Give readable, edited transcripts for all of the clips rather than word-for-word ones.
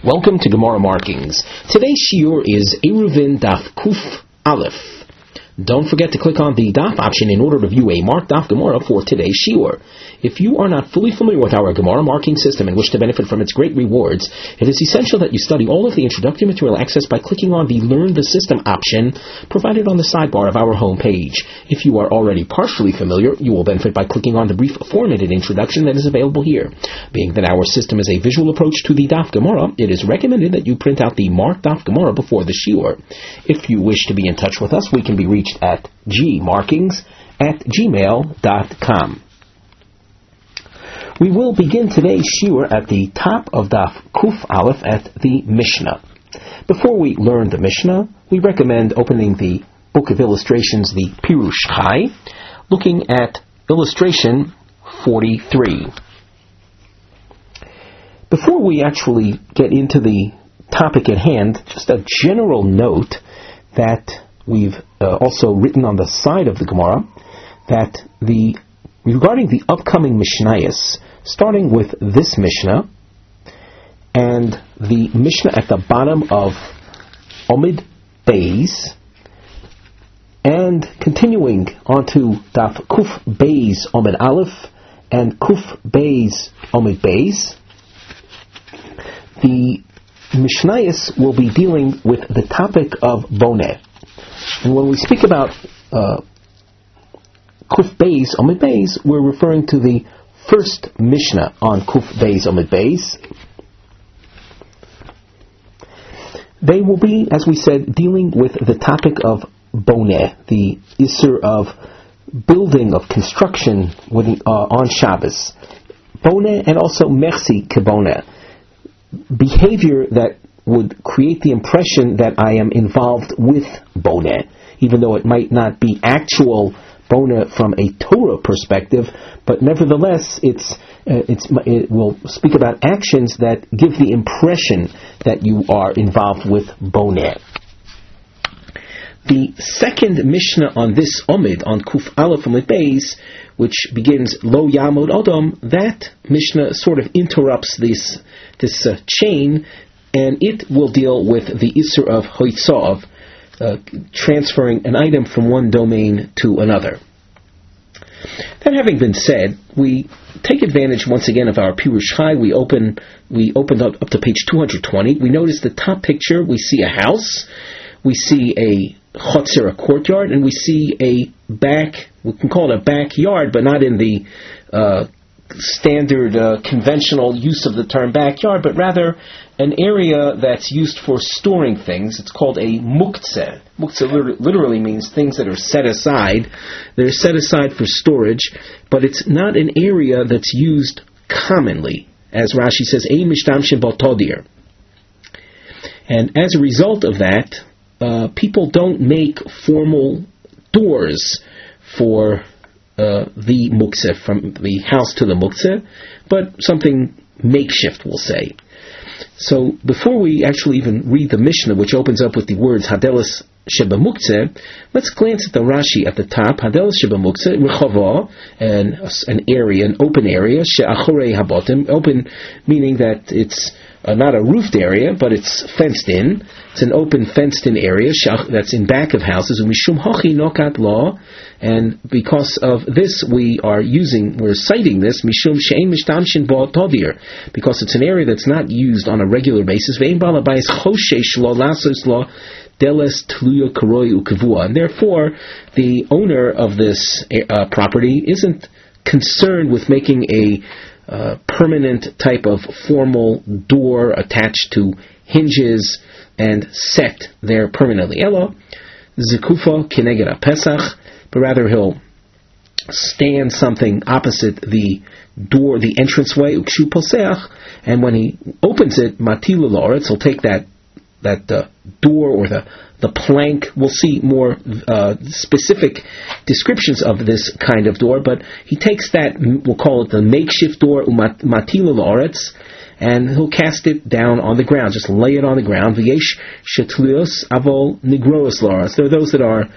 Welcome to Gemara Markings. Today's shiur is Eruvin Daf Kuf Aleph. Don't forget to click on the Daf option in order to view a marked Daf Gemara for today's shiur. If you are not fully familiar with our Gemara marking system and wish to benefit from its great rewards, it is essential that you study all of the introductory material accessed by clicking on the Learn the System option provided on the sidebar of our home page. If you are already partially familiar, you will benefit by clicking on the brief formatted introduction that is available here. Being that our system is a visual approach to the Daf Gemara, it is recommended that you print out the marked Daf Gemara before the shiur. If you wish to be in touch with us, we can be reached at gmarkings@gmail.com. We will begin today's shiur at the top of Daf Kuf Aleph at the Mishnah. Before we learn the Mishnah, we recommend opening the book of illustrations, the Pirush Chai, looking at illustration 43. Before we actually get into the topic at hand, just a general note that we've also written on the side of the Gemara, that regarding the upcoming Mishnayos, starting with this Mishnah and the Mishnah at the bottom of Omid Beis, and continuing onto Daf Kuf Beis Omid Aleph and Kuf Beis Omid Beis, the Mishnayos will be dealing with the topic of Boneh. And when we speak about Kuf Beis Omid Beis, we're referring to the first Mishnah on Kuf Beis Omid Beis. They will be, as we said, dealing with the topic of Boneh, the issur of building, of construction on Shabbos. Boneh and also Merci Keboneh, behavior that would create the impression that I am involved with Boneh, even though it might not be actual Boneh from a Torah perspective, but nevertheless it will speak about actions that give the impression that you are involved with Boneh. The second Mishnah on this Omid, on Kuf Aleph Omid Beis, which begins Lo Yamod Odom, that Mishnah sort of interrupts this chain, and it will deal with the issur of Hoitzov, transferring an item from one domain to another. That having been said, we take advantage once again of our Pirush Chai. We opened up to page 220. We notice the top picture. We see a house, we see a chotzer, a courtyard, and we see a back. We can call it a backyard, but not in the standard conventional use of the term backyard, but rather an area that's used for storing things. It's called a muktzeh. Muktzeh literally means things that are set aside. They're set aside for storage, but it's not an area that's used commonly. As Rashi says, Ei mishtamshin bo todir. And as a result of that, people don't make formal doors for the muktzeh, from the house to the muktzeh, but something makeshift, we'll say. So before we actually even read the Mishnah, which opens up with the words Hadelas Sheba Muktzeh, let's glance at the Rashi at the top. Hadelas Sheba Muktzeh, Rechava, an area, an open area, She'achorei Habotim, open meaning that it's not a roofed area, but it's fenced in. It's an open fenced-in area that's in back of houses. Mishum hachi nokat law, and because of this, we're citing this mishum she'ein mishtamshin bo todir, because it's an area that's not used on a regular basis. Ve'ein ba'al habayis choshesh lo lasos lo deles tluya karoi ukavua, and therefore the owner of this property isn't concerned with making a permanent type of formal door attached to hinges and set there permanently. Elo zikufa kineged pesach, but rather he'll stand something opposite the door, the entranceway, ukshu poseach, and when he opens it, matilu la'aretz, he'll take that door or the plank. We'll see more specific descriptions of this kind of door, but he takes that, we'll call it the makeshift door, matilu la'aretz, and he'll cast it down on the ground, just lay it on the ground. V'yesh shetlios avol nigroos la'aretz. There are those that are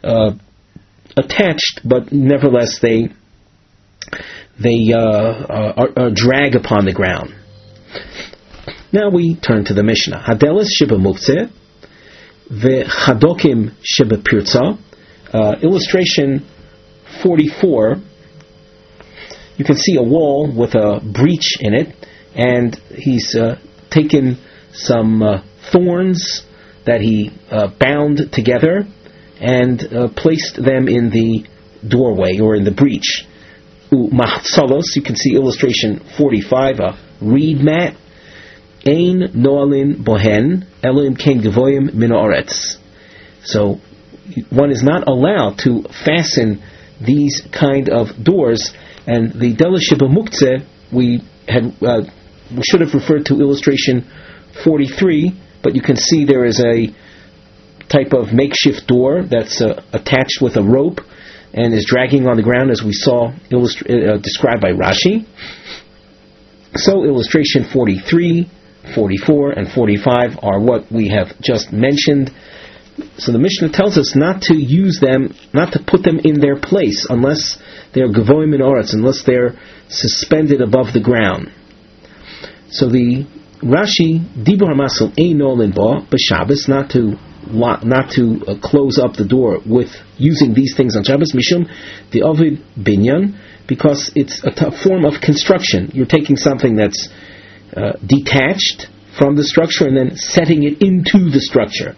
attached, but nevertheless they drag upon the ground. Now we turn to the Mishnah. Hadeles sheba muktzeh vechadokim sheba pirza. Illustration 44. You can see a wall with a breach in it, and he's taken some thorns that he bound together and placed them in the doorway or in the breach. Mahsalos, you can see illustration 45, a reed mat. Ein noalin bohen elohim kein gevoyim min haaretz. So one is not allowed to fasten these kind of doors. And the Deles sheba muktzeh, we should have referred to illustration 43, but you can see there is a type of makeshift door that's attached with a rope and is dragging on the ground, as we saw described by Rashi. So illustration 43, 44, and 45 are what we have just mentioned. So the Mishnah tells us not to use them, not to put them in their place unless they're gevoim min haaretz, unless they're suspended above the ground. So the Rashi dibur hamasel ein nolin ba b'Shabbos, not to close up the door with using these things on Shabbos, mishum the ovid binyan, because it's a form of construction. You're taking something that's detached from the structure and then setting it into the structure.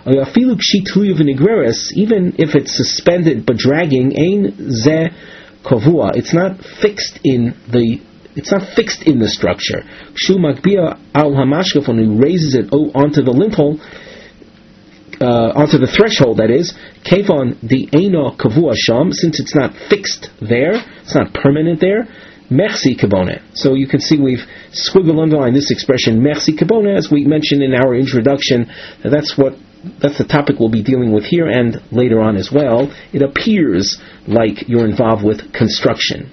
Even if it's suspended but dragging, ein zeh kavua, it's not fixed in the structure. Shu makbia al hamashkaf, when he raises it onto the lintel, onto the threshold, that is, kevon the eino kavua sham, since it's not fixed there, it's not permanent there. Merci kabona. So you can see we've squiggled underline this expression merci kabona, as we mentioned in our introduction. That's the topic we'll be dealing with here and later on as well. It appears like you're involved with construction.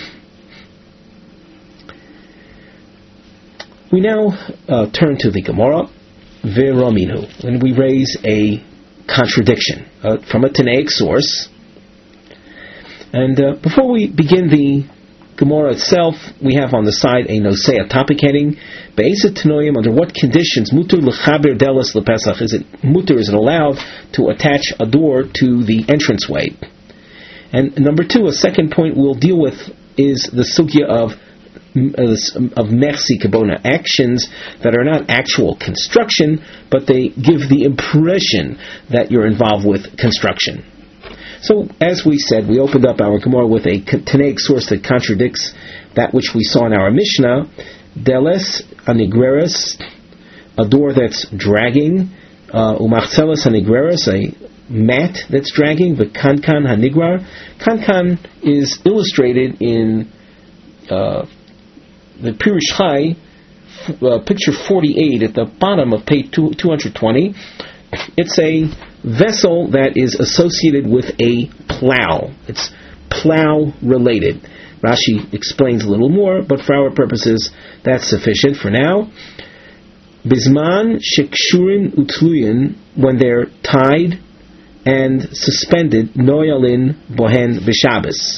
We now turn to the Gemara Ve'raminu, when we raise a contradiction from a Tanaic source. And before we begin the Gemara itself, we have on the side a nosei, a topic heading. Be'eset tanoim, under what conditions mutur lechaber deles lepesach? Is it allowed to attach a door to the entranceway? And number two, a second point we'll deal with is the sugya of merci kabona, actions that are not actual construction, but they give the impression that you're involved with construction. So, as we said, we opened up our Gemara with a Tanaic source that contradicts that which we saw in our Mishnah. Deles anigreres, a door that's dragging. Umachzeles anigreres, a mat that's dragging. The kankan hanigrar. Kankan is illustrated in the Pirush Chai, picture 48 at the bottom of page 220. It's a vessel that is associated with a plow. It's plow related. Rashi explains a little more, but for our purposes, that's sufficient for now. Bisman shekshurin utluyin, when they're tied and suspended, noyalin bohen v'Shabbos.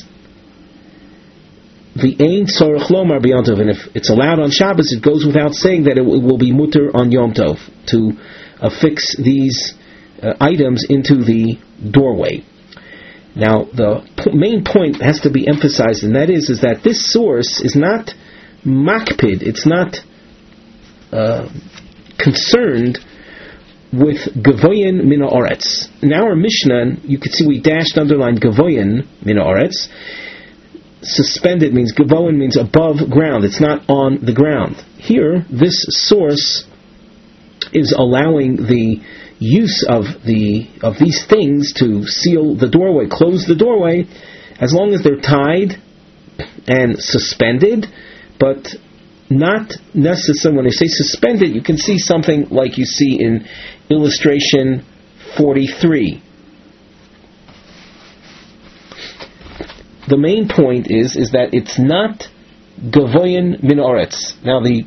The ein tzorach lomar b'Yom Tov, and if it's allowed on Shabbos, it goes without saying that it will be mutter on Yom Tov to affix these items into the doorway. Now, the main point has to be emphasized, and that is that this source is not makpid, it's not concerned with gavoyin min haaretz. In our Mishnah, you can see we underlined gavoyin min haaretz. Suspended means, gavoyin means above ground, it's not on the ground. Here, this source is allowing the use of these things to seal the doorway, close the doorway, as long as they're tied and suspended, but not necessarily. When I say suspended, you can see something like you see in illustration 43. The main point is that it's not gavoyin min haaretz. Now the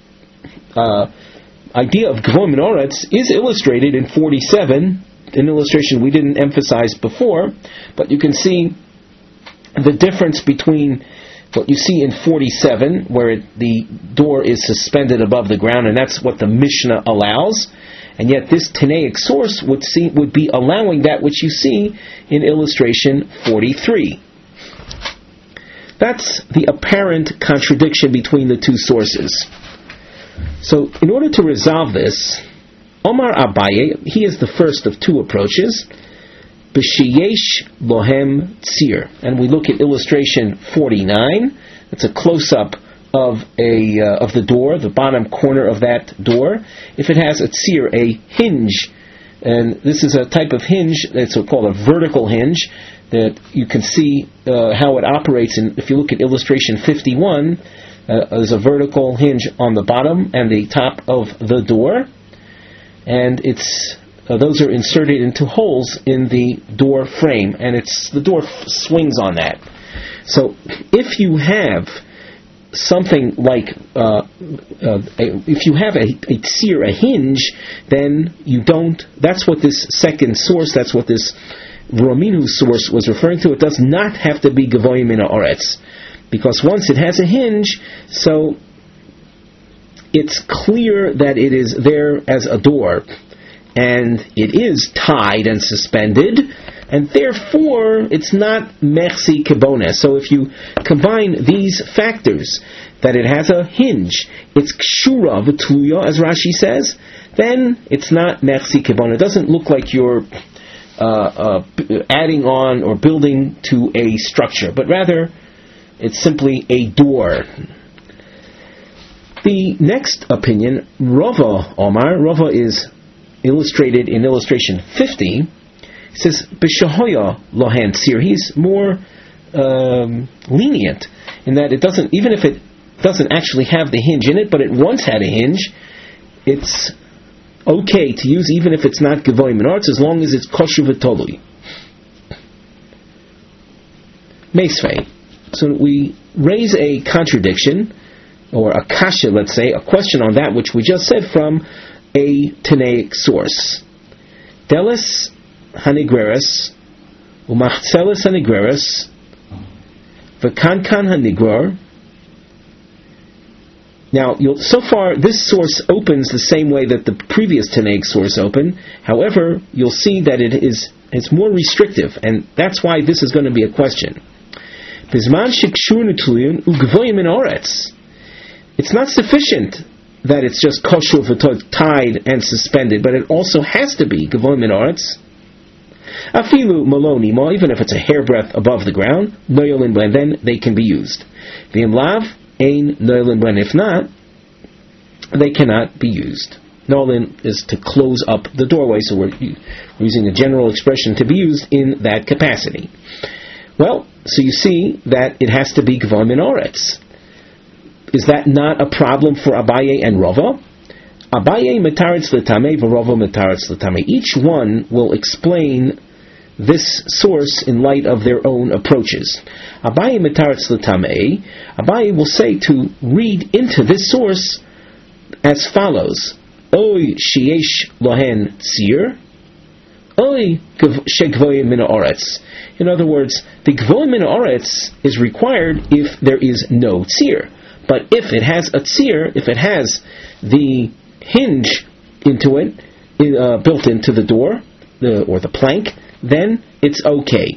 idea of gavoyin min haaretz is illustrated in 47, an illustration we didn't emphasize before, but you can see the difference between what you see in 47, where the door is suspended above the ground, and that's what the Mishnah allows. And yet this Tanaic source would be allowing that which you see in illustration 43. That's the apparent contradiction between the two sources. So, in order to resolve this, Omar Abaye, he is the first of two approaches, B'shiyesh lohem tzir. And we look at illustration 49. It's a close-up of the door, the bottom corner of that door. If it has a tzir, a hinge, and this is a type of hinge, it's called a vertical hinge, that you can see how it operates. And if you look at illustration 51, there's a vertical hinge on the bottom and the top of the door, and those are inserted into holes in the door frame, and the door swings on that. So if you have something like if you have a tzir, a hinge, then you don't. That's what this second source, that's what this Rominu source was referring to. It does not have to be Gavoyim min ha'aretz, because once it has a hinge, so it's clear that it is there as a door, and it is tied and suspended, and therefore it's not Mechsi Kibona. So if you combine these factors, that it has a hinge, it's Kshura V'Tluya, as Rashi says, then it's not Mechsi Kibona. It doesn't look like you're adding on or building to a structure, but rather it's simply a door. The next opinion, Rava Omar, Rava is illustrated in illustration 50. He says, B'shahoya lohen tzir. He's more lenient in that it doesn't, even if it doesn't actually have the hinge in it, but it once had a hinge, it's okay to use even if it's not Gavoyim min ha'aretz, as long as it's kosher v'tolui. Meisvei. So we raise a contradiction, or a kasha, let's say, a question on that which we just said from a Tanaic source. Delis hanigreres, umachzelis hanigreres, v'kankan hanigrar. Now, so far, this source opens the same way that the previous Tanaic source opened. However, you'll see that it's more restrictive, and that's why this is going to be a question. Bizman shikshur netuliyun ugvoyim min ha'aretz. It's not sufficient that it's just kosher tied and suspended, but it also has to be gavoyim min ha'aretz. Afilu maloni ma, even if it's a hairbreadth above the ground, noyolin blen, then they can be used. V'im lav ein noyolin blen. If not, they cannot be used. Noyolin is to close up the doorway, so we're using a general expression to be used in that capacity. Well, so you see that it has to be gavoyim min ha'aretz. Is that not a problem for Abaye and Rava? Abaye metaretz l'tamei v'Rava metaretz l'tamei. Each one will explain this source in light of their own approaches. Abaye metaretz l'tamei. Abaye will say to read into this source as follows: Oy sheyesh lohen tzir, oy shegvoyim min ha'aretz. In other words, the gvoyim min ha'aretz is required if there is no tzir. But if it has a tzir, if it has the hinge into it, built into the door, or the plank, then it's okay.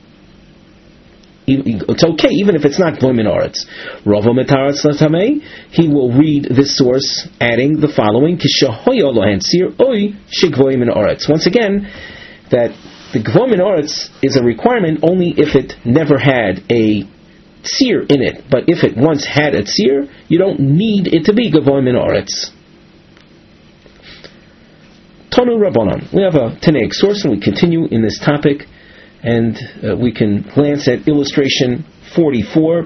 It's okay even if it's not gvoyim min ha'aretz. Rava metaretz l'tamei, he will read this source adding the following: Kishahoya lohen tzir, oy shegvoyim min ha'aretz. Once again, that the gvoyim min ha'aretz is a requirement only if it never had a tzir in it, but if it once had a tzir, you don't need it to be gavoyim min ha'aretz. Tonu Rabbanan. We have a Tanaic source, and we continue in this topic, and we can glance at illustration 44.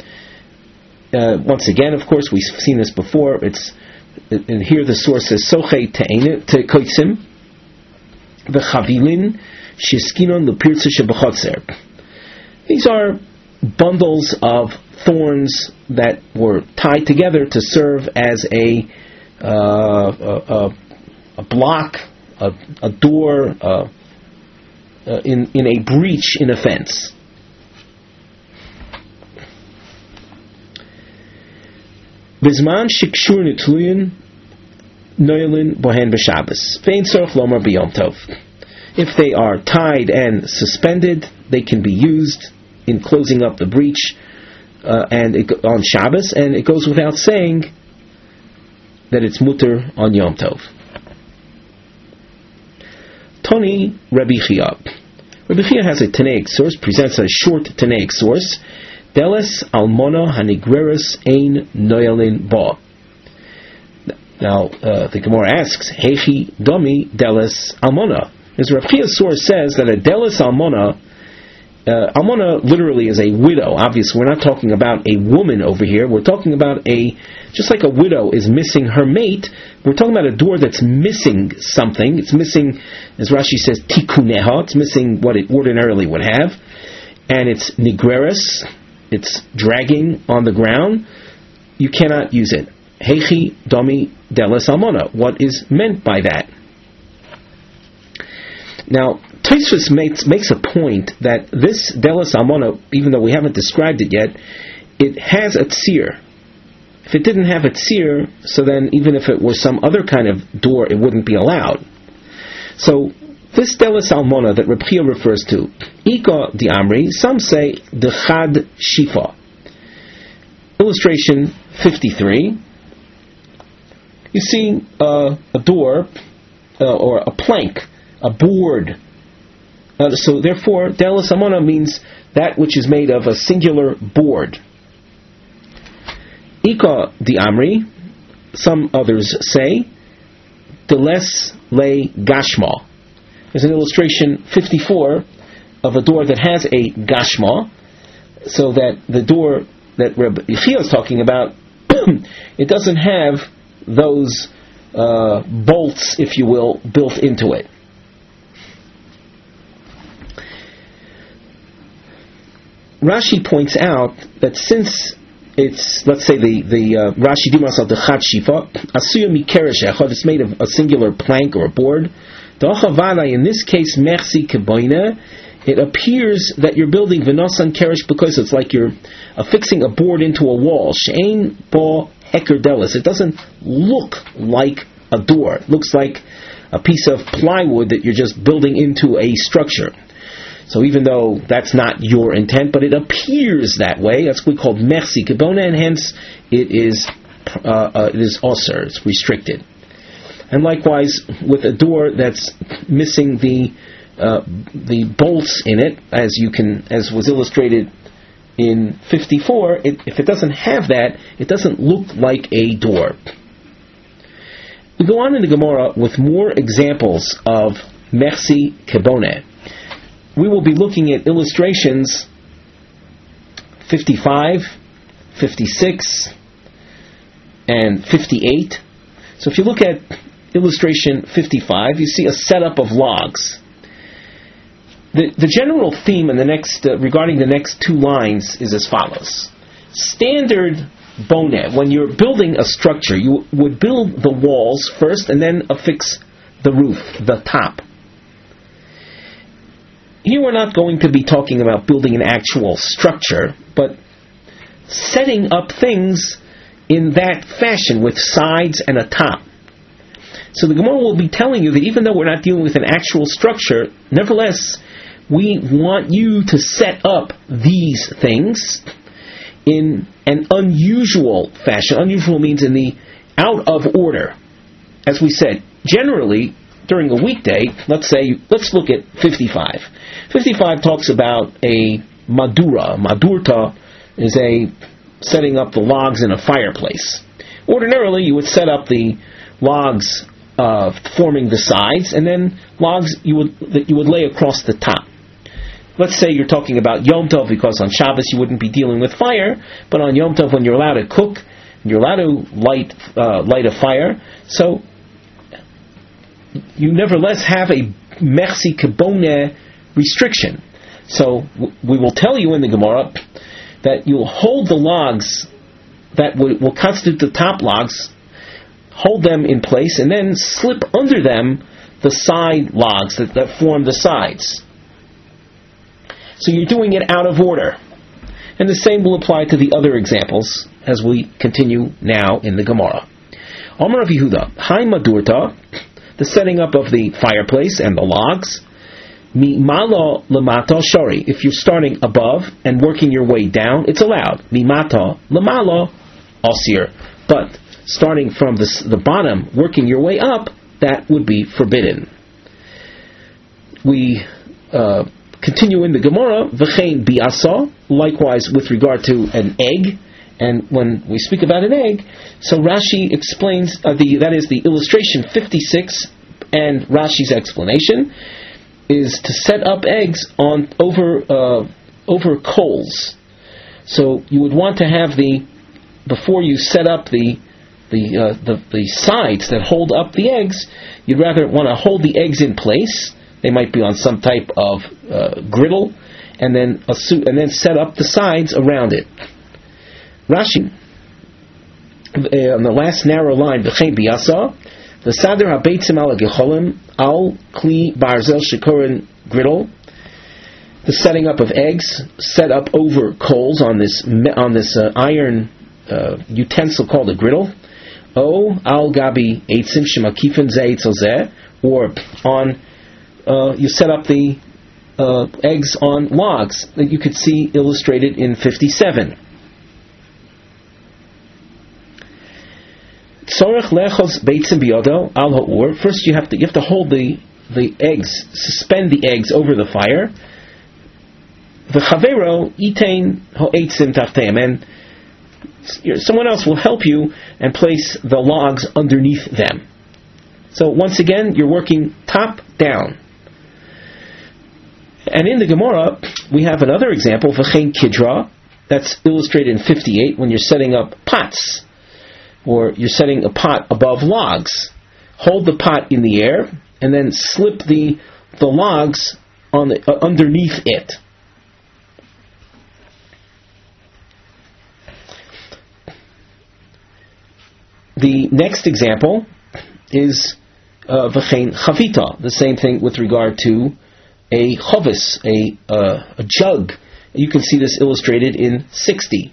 Once again, of course, we've seen this before. And here the source says Sochei te'koitzim v'chavilin sheskinon lepirtza shebachotzer. These are bundles of thorns that were tied together to serve as a block, a door, in a breach in a fence. Bizman shikshur nitluyin noylin bohen b'Shabbos. Vein tzorach lomar b'Yom Tov. If they are tied and suspended, they can be used in closing up the breach on Shabbos, and it goes without saying that it's mutter on Yom Tov. Toni Rabbi Chia. Rabbi Chia has a Tanaic source, presents a short Tanaic source. Deles almona hanigreris ein noyalin ba. Now, the Gemara asks, Hechi domi deles almona. As Rabbi Chia's source says that a deles almona, almona literally is a widow. Obviously, we're not talking about a woman over here. We're talking about just like a widow is missing her mate, we're talking about a door that's missing something. It's missing, as Rashi says, tikuneha. It's missing what it ordinarily would have. And it's nigreris. It's dragging on the ground. You cannot use it. Hechi domi deles almona. What is meant by that? Now, Tosfos makes a point that this deles almona, even though we haven't described it yet, it has a tzir. If it didn't have a tzir, so then even if it were some other kind of door, it wouldn't be allowed. So this deles almona that Reb Chia refers to, Ika di Amri, some say the Chad Shifa. Illustration 53. You see a door or a plank, a board. So therefore, deles almona means that which is made of a singular board. Ika di Amri, some others say, deles le gashma. There's an illustration 54 of a door that has a gashma, so that the door that Rabbi Chia is talking about, it doesn't have those bolts, if you will, built into it. Rashi points out that since it's, let's say, the Rashi Dimas al Dechat Shifa, Asuya Mikeresh Echad, it's made of a singular plank or a board. In this case, Merci Keboina, it appears that you're building Venosan Keresh because it's like you're affixing a board into a wall. Shein Bo Heker Delis. It doesn't look like a door. It looks like a piece of plywood that you're just building into a structure. So even though that's not your intent, but it appears that way, that's what we call merci kibona, and hence it is osur, it's restricted. And likewise, with a door that's missing the bolts in it, as was illustrated in 54, if it doesn't have that, it doesn't look like a door. We go on in the Gemara with more examples of merci kibona. We will be looking at illustrations 55, 56, and 58. So if you look at illustration 55, you see a setup of logs. The general theme in the next regarding the next two lines is as follows. Standard boneh, when you're building a structure, you would build the walls first and then affix the roof, the top. Here we're not going to be talking about building an actual structure, but setting up things in that fashion with sides and a top. So the Gemara will be telling you that even though we're not dealing with an actual structure, nevertheless, we want you to set up these things in an unusual fashion. Unusual means in the out of order. As we said, generally, during a weekday, let's look at 55. 55 talks about a madura. Madurta is a setting up the logs in a fireplace. Ordinarily, you would set up the logs forming the sides, and then logs that you would lay across the top. Let's say you're talking about Yom Tov, because on Shabbos you wouldn't be dealing with fire, but on Yom Tov when you're allowed to cook, you're allowed to light a fire, so you nevertheless have a merci kibone restriction. So we will tell you in the Gemara that you'll hold the logs that will constitute the top logs, hold them in place, and then slip under them the side logs that form the sides. So you're doing it out of order. And the same will apply to the other examples as we continue now in the Gemara. Amar Rav Yehuda, Hai Madurta, the setting up of the fireplace and the logs. Mi malo lamata shari. If you're starting above and working your way down, it's allowed. Mi mata lamalo asir. But starting from the bottom, working your way up, that would be forbidden. We continue in the Gemara. V'chein bi'asa. Likewise, with regard to an egg. And when we speak about an egg, so Rashi explains, that is the illustration 56, and Rashi's explanation is to set up eggs on over coals. So you would want to have before you set up the sides that hold up the eggs, you'd rather want to hold the eggs in place. They might be on some type of griddle, and then set up the sides around it. Rashi, on the last narrow line, v'chein biyasa, the sader habeitzim al gecholim al kli barzel shikorin griddle, the setting up of eggs set up over coals on this iron utensil called a griddle, o al gabi eitzim shemakifin ze eitzel ze, or on you set up the eggs on logs that you could see illustrated in 57. First, you have to hold the eggs, suspend the eggs over the fire. And someone else will help you and place the logs underneath them. So once again, you're working top down. And in the Gemara, we have another example, v'chein kidra, that's illustrated in 58, when you're setting up pots, or you're setting a pot above logs. Hold the pot in the air, and then slip the logs on underneath it. The next example is v'chein chavita, the same thing with regard to a chavis, a jug. You can see this illustrated in 60.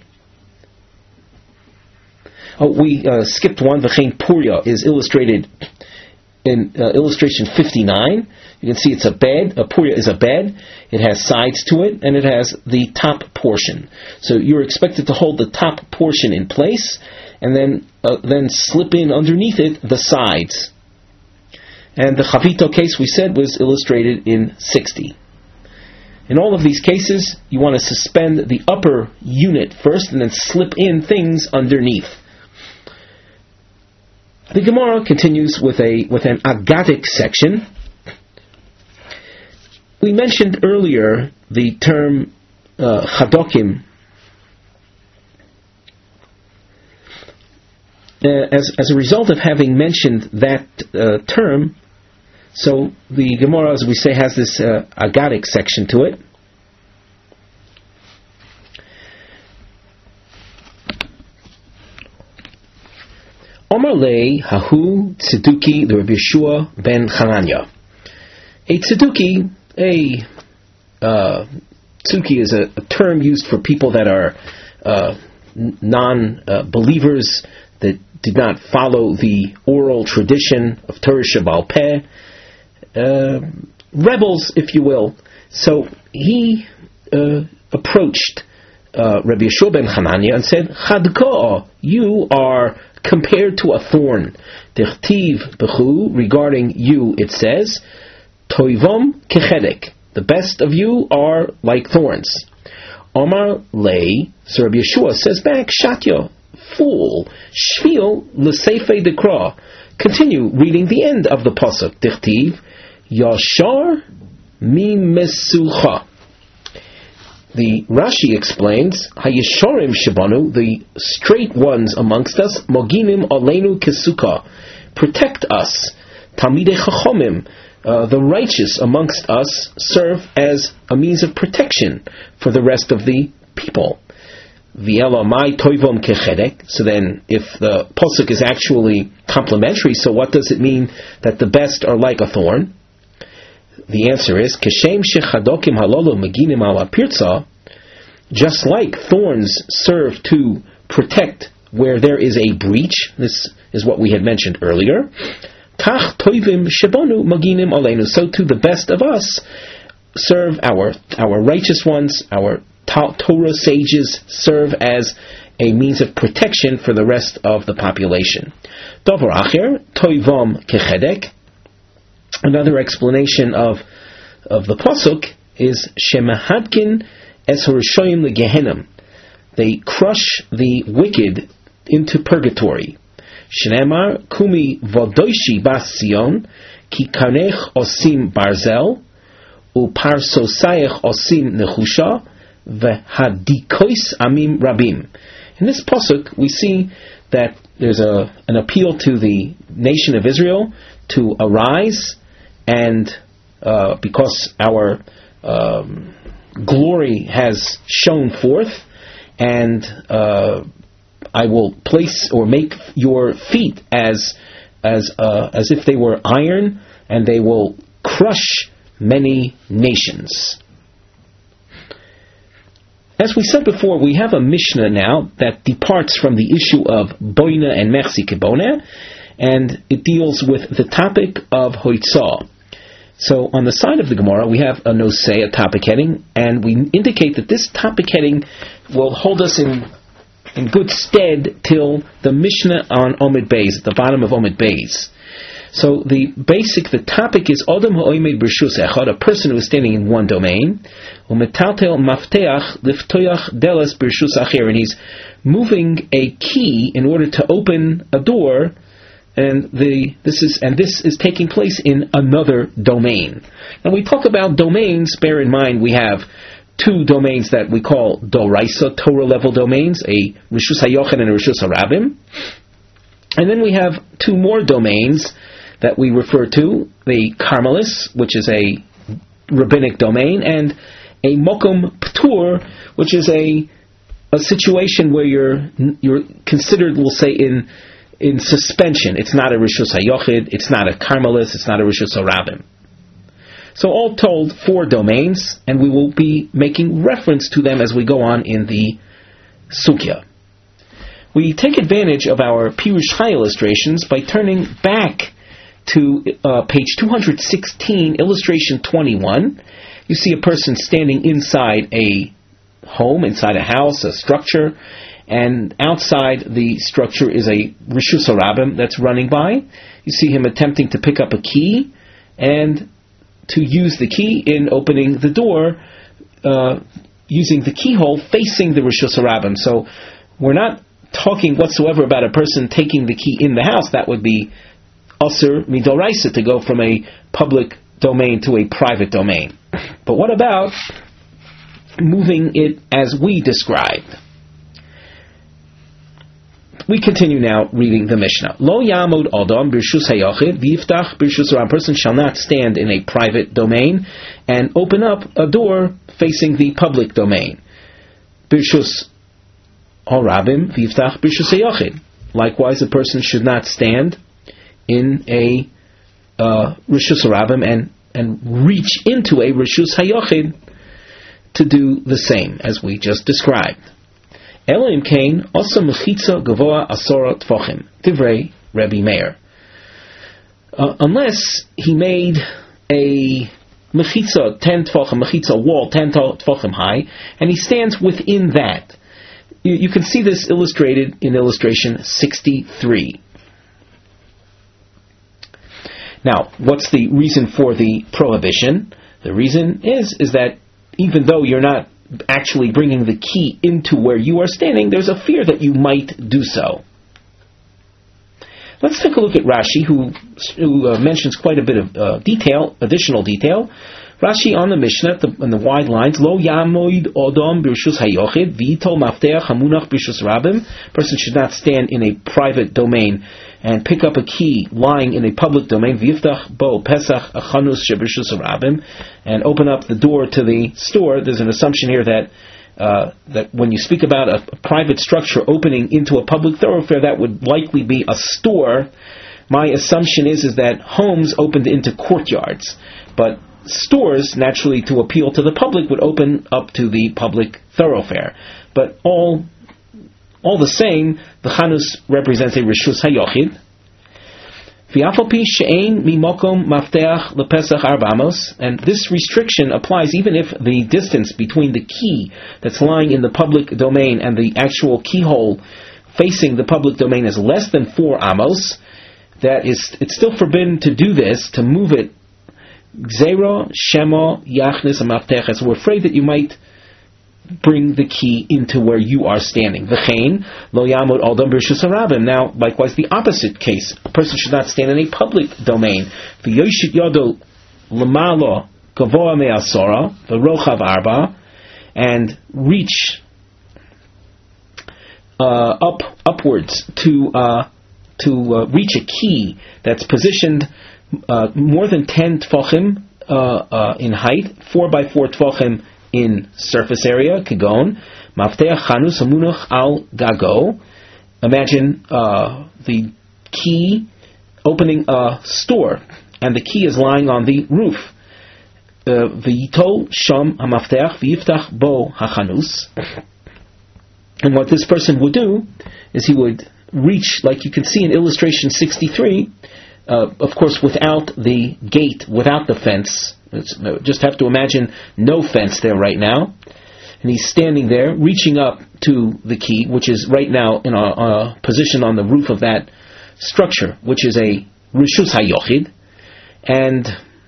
We skipped one. V'chein puria is illustrated in illustration 59. You can see it's a bed. A puria is a bed. It has sides to it, and it has the top portion. So you're expected to hold the top portion in place, and then slip in underneath it the sides. And the chavito case we said was illustrated in 60. In all of these cases, you want to suspend the upper unit first, and then slip in things underneath. The Gemara continues with an agadic section. We mentioned earlier the term chadokim. As a result of having mentioned that term, so the Gemara, as we say, has this agadic section to it. Omar lei hahu tzeduki the Rabbi Yeshua ben Chananya. A tzeduki, tzeduki is a term used for people that are non-believers, that did not follow the oral tradition of Torah Shebaal Peh, rebels, if you will. So he approached Rabbi Yeshua ben Chananya and said, Chadko'ah, you are compared to a thorn. Dichtiv b'chu, regarding you it says, Toivom kechedek, the best of you are like thorns. Omar lei, so Rabbi Yeshua says back, Shatyo, fool, shvil l'seifei dekra. Continue reading the end of the pasuk. Dichtiv, yashar mi mesucha. The Rashi explains, Hayeshorim Shibanu, the straight ones amongst us, Moginim Aleinu Kesuka, protect us. Talmidei Chachomim, the righteous amongst us, serve as a means of protection for the rest of the people. V'ela mai toivom kechedek. So then, if the pasuk is actually complementary, so what does it mean that the best are like a thorn? The answer is, Keshem shechadokim halolo meginim ala pirza, just like thorns serve to protect where there is a breach, this is what we had mentioned earlier, Kach toivim shebonu maginim aleinu, so too the best of us serve our righteous ones, our Torah sages serve as a means of protection for the rest of the population. Davar acher, toivam kechedek. Another explanation of the pasuk is shemahadkin es harushoyim legehenim. They crush the wicked into purgatory. Shneimar kumi vodoishi bas Sion ki karnech osim barzel uparsosayech osim nechusha v'hadikois amim rabim. In this pasuk, we see that there's an appeal to the nation of Israel to arise, and because our glory has shone forth, and I will place or make your feet as if they were iron, and they will crush many nations. As we said before, we have a Mishnah now that departs from the issue of boina and mersi kebona, and it deals with the topic of hoitzah. So on the side of the Gemara, we have a nosei, a topic heading, and we indicate that this topic heading will hold us in good stead till the Mishnah on Omid Beis, at the bottom of Omid Beis. So the topic is Odom ha'oimed b'rshus echad, a person who is standing in one domain, u'metaltel mafteach liftoyach delas b'rshus acher, and he's moving a key in order to open a door, and this is taking place in another domain. Now we talk about domains. Bear in mind we have two domains that we call doraisa, Torah level domains, a Rishus HaYochid and a Rishus HaRabim. And then we have two more domains that we refer to, the Carmelis, which is a rabbinic domain, and a Mokum Ptur, which is a situation where you're considered, we'll say, in suspension. It's not a Rishus HaYochid, it's not a Carmelis, it's not a Rishus HaRabim. So all told, 4 domains, and we will be making reference to them as we go on in the Sugya. We take advantage of our Pirush Chai illustrations by turning back to page 216, illustration 21. You see a person standing inside a home, inside a house, a structure, and outside the structure is a Rishus HaRabim that's running by. You see him attempting to pick up a key and to use the key in opening the door, using the keyhole facing the Rishus HaRabim. So we're not talking whatsoever about a person taking the key in the house. That would be Asur Midoraisa, to go from a public domain to a private domain. But what about moving it as we described? We continue now reading the Mishnah. Lo yamod adam b'rshus hayochid v'yiftach b'rshus HaRabim. A person shall not stand in a private domain and open up a door facing the public domain. B'rshus HaRabim v'yiftach b'rshus hayochid. Likewise, a person should not stand in a Rishus HaRabim and reach into a Rishus HaYochid to do the same as we just described. Elohim Kain also mechitza gavoa asora tfochim. Divrei Rebbe Meir. Unless he made a mechitza 10 tfochim, mechitza wall 10 tfochim high, and he stands within that. You can see this illustrated in illustration 63. Now, what's the reason for the prohibition? The reason is that even though you're not actually bringing the key into where you are standing, there's a fear that you might do so. Let's take a look at Rashi, who mentions quite a bit of additional detail. Rashi on the Mishnah, in the wide lines, Lo yamoid odom b'rshus hayochid v'yitol mafteach hamunach b'rshus HaRabim. Person should not stand in a private domain and pick up a key lying in a public domain, v'yiftach bo pesach achanus sheb'rshus HaRabim, and open up the door to the store. There's an assumption here that when you speak about a private structure opening into a public thoroughfare, that would likely be a store. My assumption is that homes opened into courtyards, but stores, naturally to appeal to the public, would open up to the public thoroughfare. But all the same, the Chanus represents a Rishus HaYochid. And this restriction applies even if the distance between the key that's lying in the public domain and the actual keyhole facing the public domain is less than 4 amos. It's still forbidden to do this, to move it. Gzeira, Shema, Yachnis, and Maftech. So we're afraid that you might bring the key into where you are standing. V'chein lo yamod adam b'rishus harabim. Now, likewise, the opposite case: a person should not stand in a public domain. V'yoshit yado lemalo gavoa me'asora v'rochav arba, and reach upwards to reach a key that's positioned more than 10 tfachim in height, 4 by 4 tfachim in surface area, Kigon, Mafteach Chanus Hamunach al Gago. Imagine the key opening a store, and the key is lying on the roof. V'yitol sham hamafteach v'yiftach bo hachanus. And what this person would do is he would reach, like you can see in illustration 63, of course without the gate, without the fence. Just have to imagine no fence there right now. And he's standing there, reaching up to the key, which is right now in a position on the roof of that structure, which is a Rishus HaYochid, and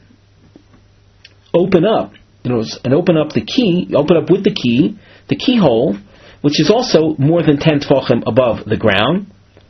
open up the key, open up with the key, the keyhole, which is also more than 10 tfachim above the ground.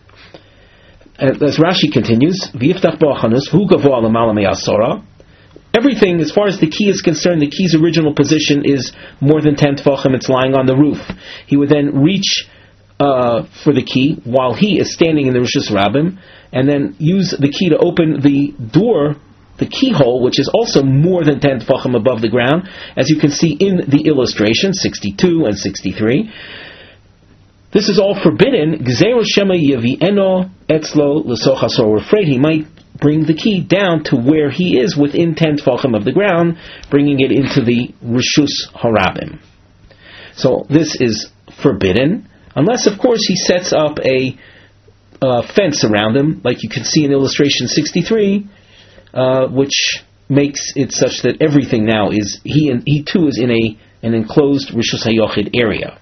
As Rashi continues, V'yiftach bo hachanus hu gavoa l'mala me'asora. Everything, as far as the key is concerned, the key's original position is more than 10 tfachim. It's lying on the roof. He would then reach for the key while he is standing in the Rishus Rabbim, and then use the key to open the door, the keyhole, which is also more than 10 tfachim above the ground, as you can see in the illustration 62 and 63. This is all forbidden. Gzeiro shema yavi'eno etzlo l'sochasor. We're afraid he might bring the key down to where he is within 10 tfachim of the ground, bringing it into the Rishus Harabim. So this is forbidden, unless of course he sets up a fence around him, like you can see in illustration 63, which makes it such that everything now is, he too is in an enclosed Rishus HaYochid area.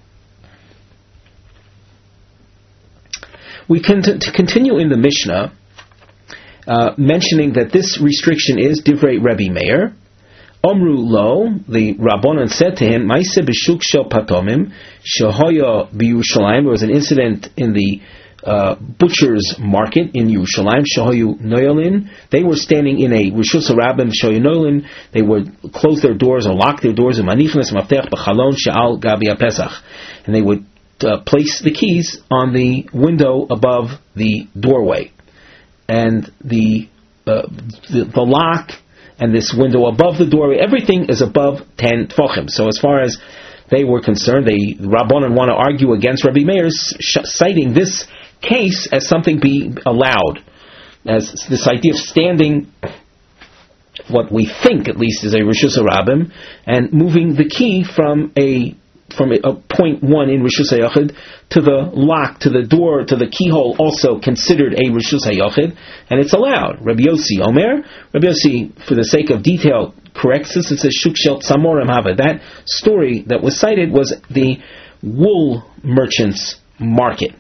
We continue in the Mishnah, mentioning that this restriction is Divrei Rebbe Meir. Omru lo, the Rabbanan said to him, Maise b'shuk shel patomim, shehoya b'Yerushalayim. There was an incident in the butcher's market in Yerushalayim, shehoyu noyolin. They were standing in a Rishus Harabim, shehoyu noyolin. They would close their doors or lock their doors, manichnas maftech b'chalon she'al gabi ha'pesach. And they would place the keys on the window above the doorway. And the lock and this window above the doorway, everything is above 10 tfachim. So as far as they were concerned, the Rabbanan want to argue against Rabbi Meir, citing this case as something being allowed, as this idea of standing, what we think at least is a Rishus Harabim, and moving the key from a point 1 in Rishus HaYochid to the lock, to the door, to the keyhole, also considered a Rishus HaYochid, and it's allowed. Rabbi Yossi Omer, Rabbi Yossi, for the sake of detail, corrects this. It says Shuk Shel Tzamorim Hava. That story that was cited was the wool merchant's market.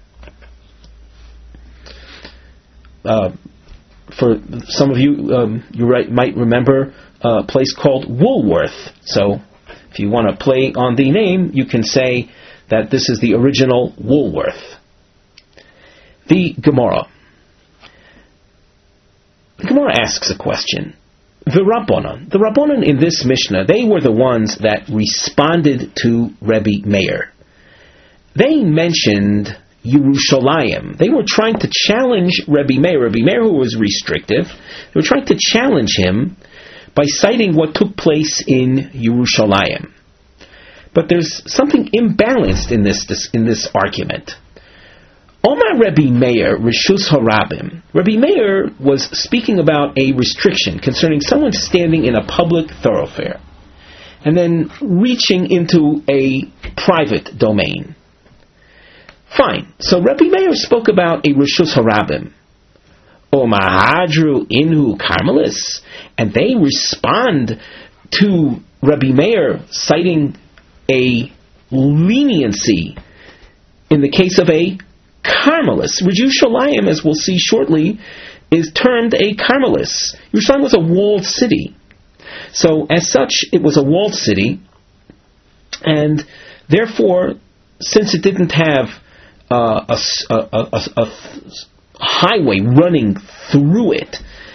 For some of you, might remember a place called Woolworth. So if you want to play on the name, you can say that this is the original Woolworth. The Gemara. The Gemara asks a question. The Rabbanan in this Mishnah, they were the ones that responded to Rebbe Meir. They mentioned Yerushalayim. They were trying to challenge Rebbe Meir. Rebbe Meir, who was restrictive, they were trying to challenge him by citing what took place in Yerushalayim. But there's something imbalanced in this argument. Omar Rebbe Meir, Rishus Harabim. Rebbe Meir was speaking about a restriction concerning someone standing in a public thoroughfare and then reaching into a private domain. Fine. So Rebbe Meir spoke about a Rishus Harabim. Omar Hadru Inhu Carmelis. And they respond to Rebbe Meir citing a leniency in the case of a Carmelis. Yerushalayim, as we'll see shortly, is termed a Carmelis. Yerushalayim was a walled city. So, as such, it was a walled city, and therefore, since it didn't have a highway running through it,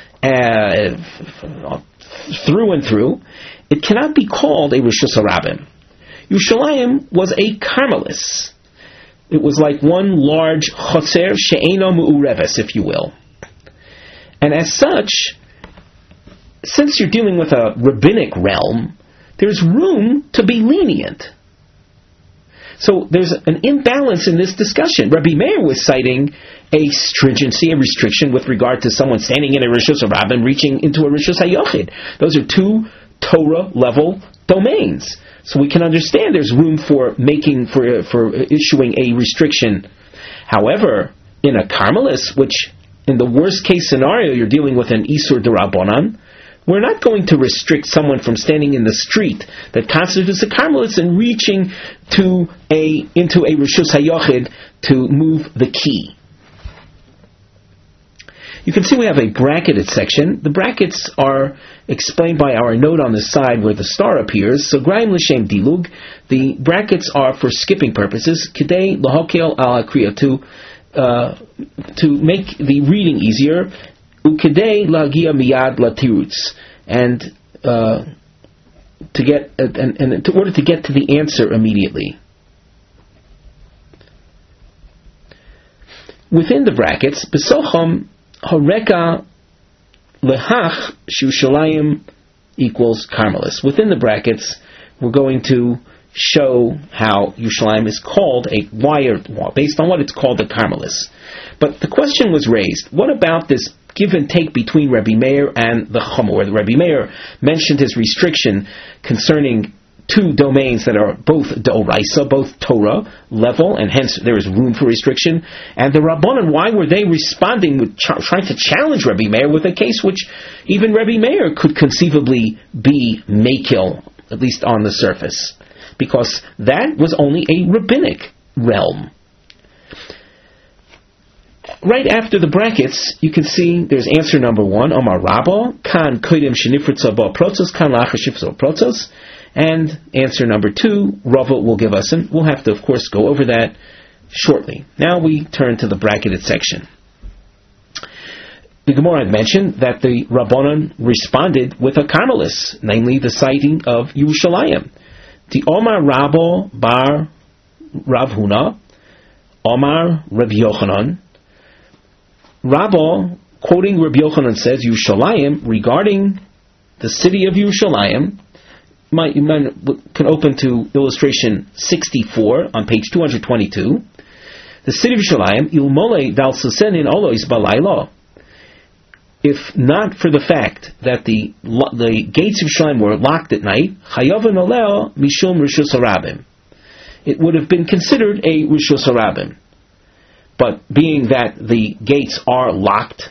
through and through, it cannot be called a Rishus Harabim. Yerushalayim was a Carmelis. It was like one large chotzer she'eino mu'ureves, if you will. And as such, since you're dealing with a rabbinic realm, there's room to be lenient. So there's an imbalance in this discussion. Rabbi Meir was citing a stringency, a restriction with regard to someone standing in a Rishus Harabim reaching into a Rishus HaYochid. Those are two Torah-level domains. So we can understand there's room for issuing a restriction. However, in a Carmelis, which in the worst case scenario you're dealing with an Isur D'Rabbanan, we're not going to restrict someone from standing in the street that constitutes a Carmelis and reaching into a Rishus HaYochid to move the key. You can see we have a bracketed section. The brackets are explained by our note on the side where the star appears. So, Graim L'Shem Dilug, the brackets are for skipping purposes. Kidei L'Hokel Al HaKriya, to make the reading easier. Ukidei L'Hagia Miyad L'Tirutz, and in order to get to the answer immediately. Within the brackets, Besocham Horeka Lehach Yerushalayim equals Carmelis. Within the brackets, we're going to show how Yerushalayim is called based on what it's called a Carmelis. But the question was raised, what about this give and take between Rebbe Meir and the Chumah, where the Rebbe Meir mentioned his restriction concerning two domains that are both D'Oraisa, both Torah level, and hence there is room for restriction. And the Rabbanan, why were they responding with trying to challenge Rebbe Meir with a case which even Rebbe Meir could conceivably be Mekil, at least on the surface? Because that was only a rabbinic realm. Right after the brackets, you can see there's answer number 1, Omar Rabba, Kan Kodim Shenifritza Ba Protzos, Kan Lachar Shifzo Protzos. And answer number 2, Rava will give us, and we'll have to, of course, go over that shortly. Now we turn to the bracketed section. The Gemara had mentioned that the Rabbanan responded with a Carmelis, namely the citing of Yerushalayim. The Omar Rabba bar Rav Huna, Omar Rabbi Yochanan. Rabba, quoting Rabbi Yochanan, says, Yerushalayim, regarding the city of Yerushalayim, you can open to illustration 64 on page 222. The city of Yerushalayim, ilmole dal susenin olois balaylo. If not for the fact that the gates of Yerushalayim were locked at night, chayavin oleo mishum rishus harabim, it would have been considered a rishus harabim. But being that the gates are locked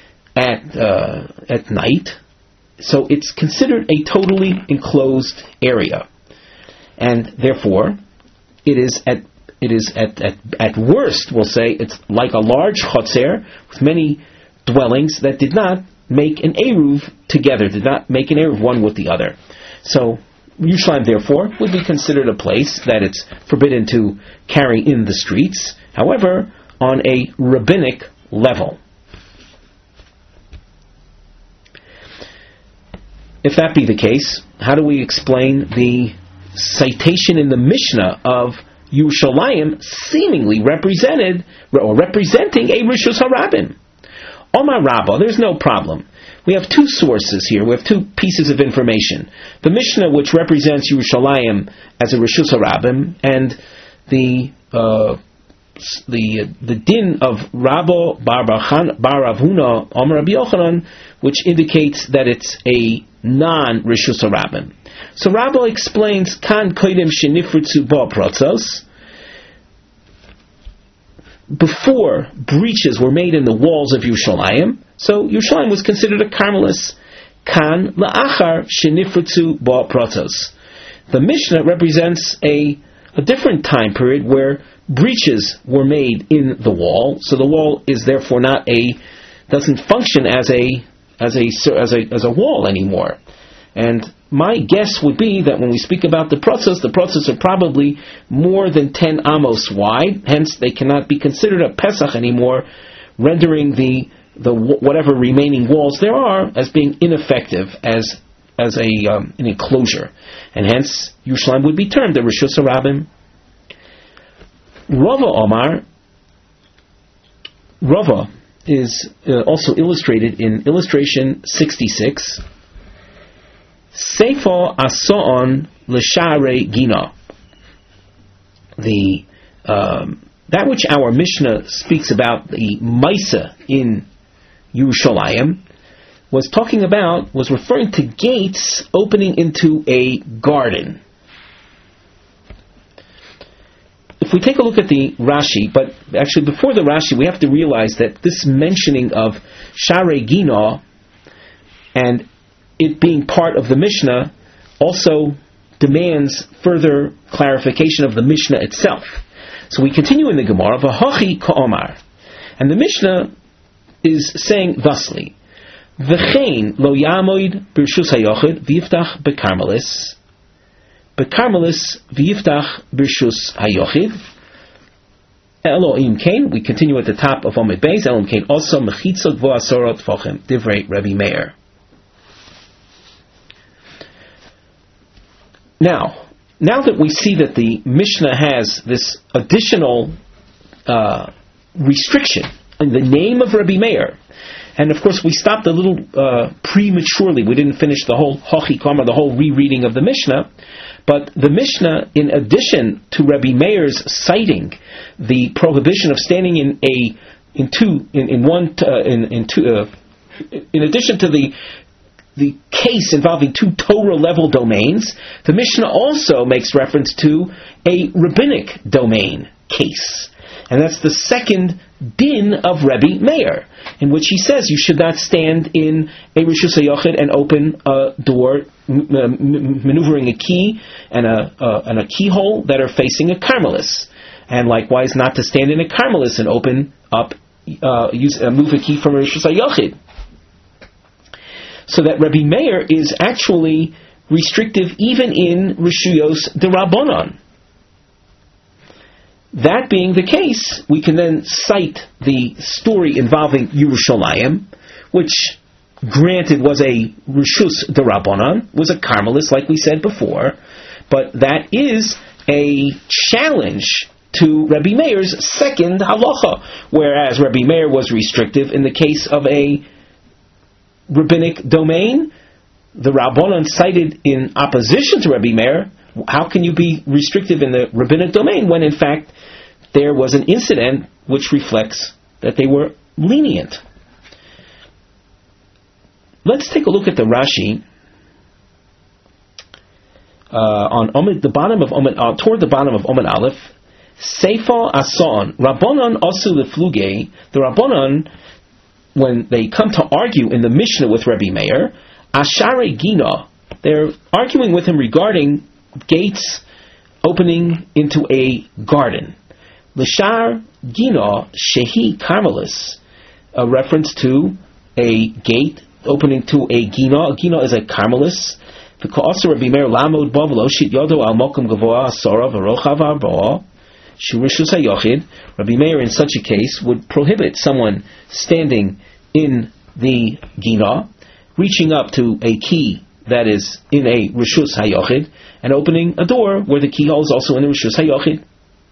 at night, so it's considered a totally enclosed area, and therefore it is at worst, we'll say, it's like a large chotzer with many dwellings that did not make an eruv together, did not make an eruv one with the other. So Yerushalayim, therefore, would be considered a place that it's forbidden to carry in the streets. However, on a rabbinic level. If that be the case, how do we explain the citation in the Mishnah of Yerushalayim seemingly representing a Rishus Harabim? Omar Rabba, there's no problem. We have two sources here. We have two pieces of information. The Mishnah, which represents Yerushalayim as a Rishus Harabim, and the the din of Rabbo Bar Rav Huna Omer Rabbi Yochanan, which indicates that it's a non-Rishus HaRabim. So Rabbo explains Kan Kodim Shenifritzu Ba Protzos. Before breaches were made in the walls of Yerushalayim, so Yerushalayim was considered a Carmelis. Kan La'achar Shenifritzu Ba Protzos. The Mishnah represents a different time period where breaches were made in the wall, so the wall is therefore doesn't function as a wall anymore. And my guess would be that when we speak about the protzos are probably more than 10 amos wide, hence they cannot be considered a Pesach anymore, rendering the whatever remaining walls there are as being ineffective as an enclosure, and hence Yerushalayim would be termed the Rishus HaRabim. Rava is also illustrated in illustration 66. Seifo asoon l'sharei gina. That which our Mishnah speaks about, the Maisa in Yerushalayim, was referring to gates opening into a garden. If we take a look at the Rashi, but actually before the Rashi, we have to realize that this mentioning of Sharei Gina and it being part of the Mishnah also demands further clarification of the Mishnah itself. So we continue in the Gemara, V'hachi ka'omar, and the Mishnah is saying thusly: V'chein lo yamoid b'rshus hayochid v'yiftach bekarmelis v'yiftach b'rshus hayochid. Elohim Kain. We continue at the top of Omid Beis. Elohim Kain also mechitzot v'asorot fochem divrei Rabbi Meir. Now that we see that the Mishnah has this additional restriction in the name of Rabbi Meir, and of course we stopped a little prematurely. We didn't finish the whole Hachi Kamar, the whole rereading of the Mishnah. But the Mishnah, in addition to Rabbi Meir's citing the prohibition of standing in addition to the case involving two Torah level domains, the Mishnah also makes reference to a rabbinic domain case. And that's the second din of Rabbi Meir, in which he says you should not stand in a Rishus HaYochid and open a door, maneuvering a key and a keyhole that are facing a Carmelis. And likewise not to stand in a Carmelis and open up, move a key from a Rishus HaYochid. So that Rabbi Meir is actually restrictive even in Rishuyos D'Rabbanan. That being the case, we can then cite the story involving Yerushalayim, which, granted, was a Rishus D'Rabbanan, was a Carmelis, like we said before, but that is a challenge to Rabbi Meir's second halacha, whereas Rabbi Meir was restrictive in the case of a rabbinic domain. The Rabbanan cited in opposition to Rabbi Meir. How can you be restrictive in the rabbinic domain when in fact there was an incident which reflects that they were lenient? Let's take a look at the Rashi on Omid, the bottom of Omid, toward the bottom of Omid Aleph. Seifo ason Rabbanan asu lefluge. The Rabbanan, when they come to argue in the Mishnah with Rabbi Meir, Ashare Gina, they're arguing with him regarding gates opening into a garden. L'shar Gina Shehi Carmelis, a reference to a gate opening to a Gina. A Gina is a Carmelis. V'ka'asur Rabbi Meir lamod bo v'lo shit yodo al mokum gavoa asora v'rochav arboa shurishus hayochid. Rabbi Meir in such a case would prohibit someone standing in the Gina, reaching up to a key that is in a Rishus HaYochid, and opening a door where the keyhole is also in the Rishus HaYochid.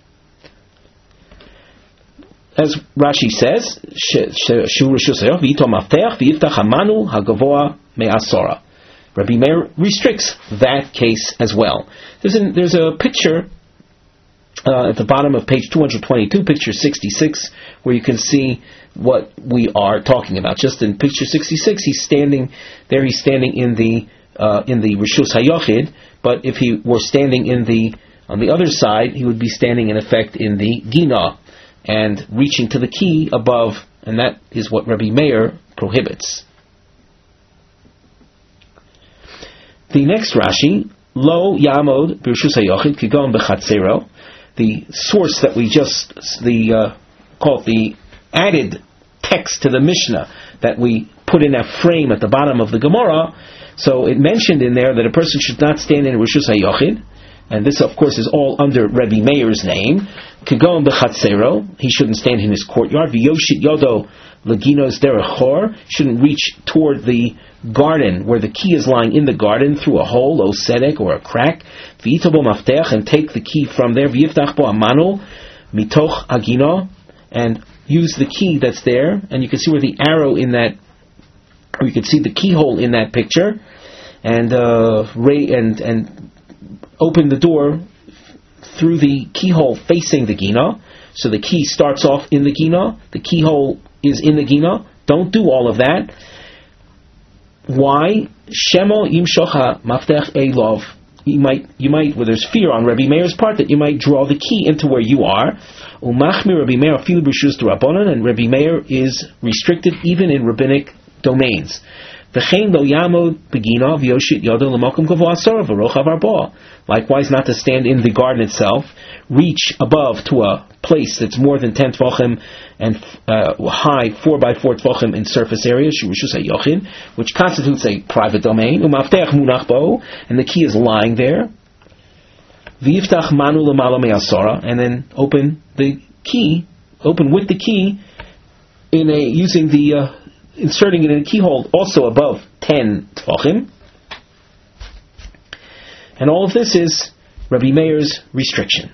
As Rashi says, Shu Rishus HaYochid v'ito maftech v'yiftach hamanu hagavoa me'asora. Rabbi Meir restricts that case as well. There's a picture at the bottom of page 222, picture 66, where you can see what we are talking about. Just in picture 66, he's standing there. He's standing in the Rishus HaYochid, but if he were standing on the other side, he would be standing in effect in the Gina and reaching to the key above, and that is what Rabbi Meir prohibits. The next Rashi, Lo Yamod B'Rishus HaYochid Kigon B'Chatzero, the source that we just call the added text to the Mishnah that we put in a frame at the bottom of the Gemara. So it mentioned in there that a person should not stand in Rishus HaYochid, and this of course is all under Rabbi Meir's name. Kigon B'Chatzero, he shouldn't stand in his courtyard. V'yoshit yodo leginos derechor, shouldn't reach toward the garden where the key is lying in the garden through a hole, o sedek, or a crack. V'yito bo maftech, and take the key from there. V'yiftach bo amano mitoch agino, and use the key that's there, and you can see where the arrow in that, or you can see the keyhole in that picture, and open the door through the keyhole facing the gina. So the key starts off in the gina, the keyhole is in the gina. Don't do all of that. Why? Shemo yimshocha maftech elov. You might, where there's fear on Rabbi Meir's part, that you might draw the key into where you are. Umachmir Rabbi Meir afilu b'rishus d'Rabbanan, and Rabbi Meir is restricted even in rabbinic domains. V'chein lo yamod begina v'yoshit yodo l'mokum gavoa asara v'rochav arba. Likewise, not to stand in the garden itself, reach above to a place that's more than 10 tvachim and high 4 by 4 tvachim in surface area, Rishus HaYochid, which constitutes a private domain. Umaftech munach bo, and the key is lying there. V'yiftach manu l'mala me'asara, and then open with the key inserting it in a keyhole also above 10 tvachim. And all of this is Rabbi Meir's restriction.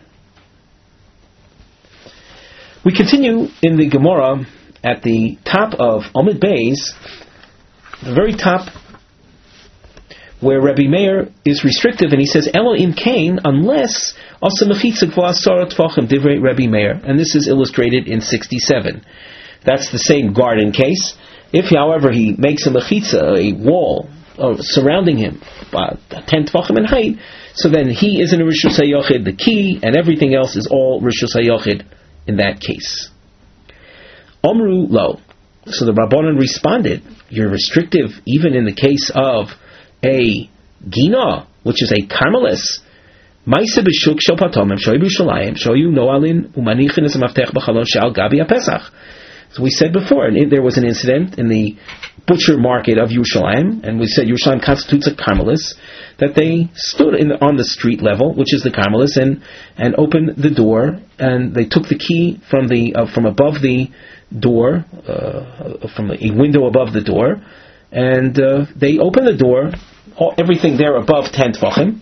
We continue in the Gemara at the top of Amud Beis, the very top, where Rabbi Meir is restrictive, and he says, Elo im kain, unless also mechitza gvua asara tvachim divrei Rabbi Meir, and this is illustrated in 67. That's the same garden case. If, however, he makes a mechitza, a wall surrounding him, 10 tvachim in height, so then he is in a Rishus HaYochid, the key and everything else is all Rishus HaYochid in that case. Omru lo. So the Rabbanan responded, you're restrictive even in the case of a Gina, which is a Carmelis. Maise b'shuk shel patomim shoyu b'Yerushalayim shoyu noalin umanichin es maftech b'chalon she'al gabi HaPesach. So we said before, and there was an incident in the butcher market of Yerushalayim, and we said Yerushalayim constitutes a Carmelis, that they stood on the street level, which is the Carmelis, and opened the door, and they took the key from above the door, from a window above the door, and they opened the door, everything there above 10 tvachim.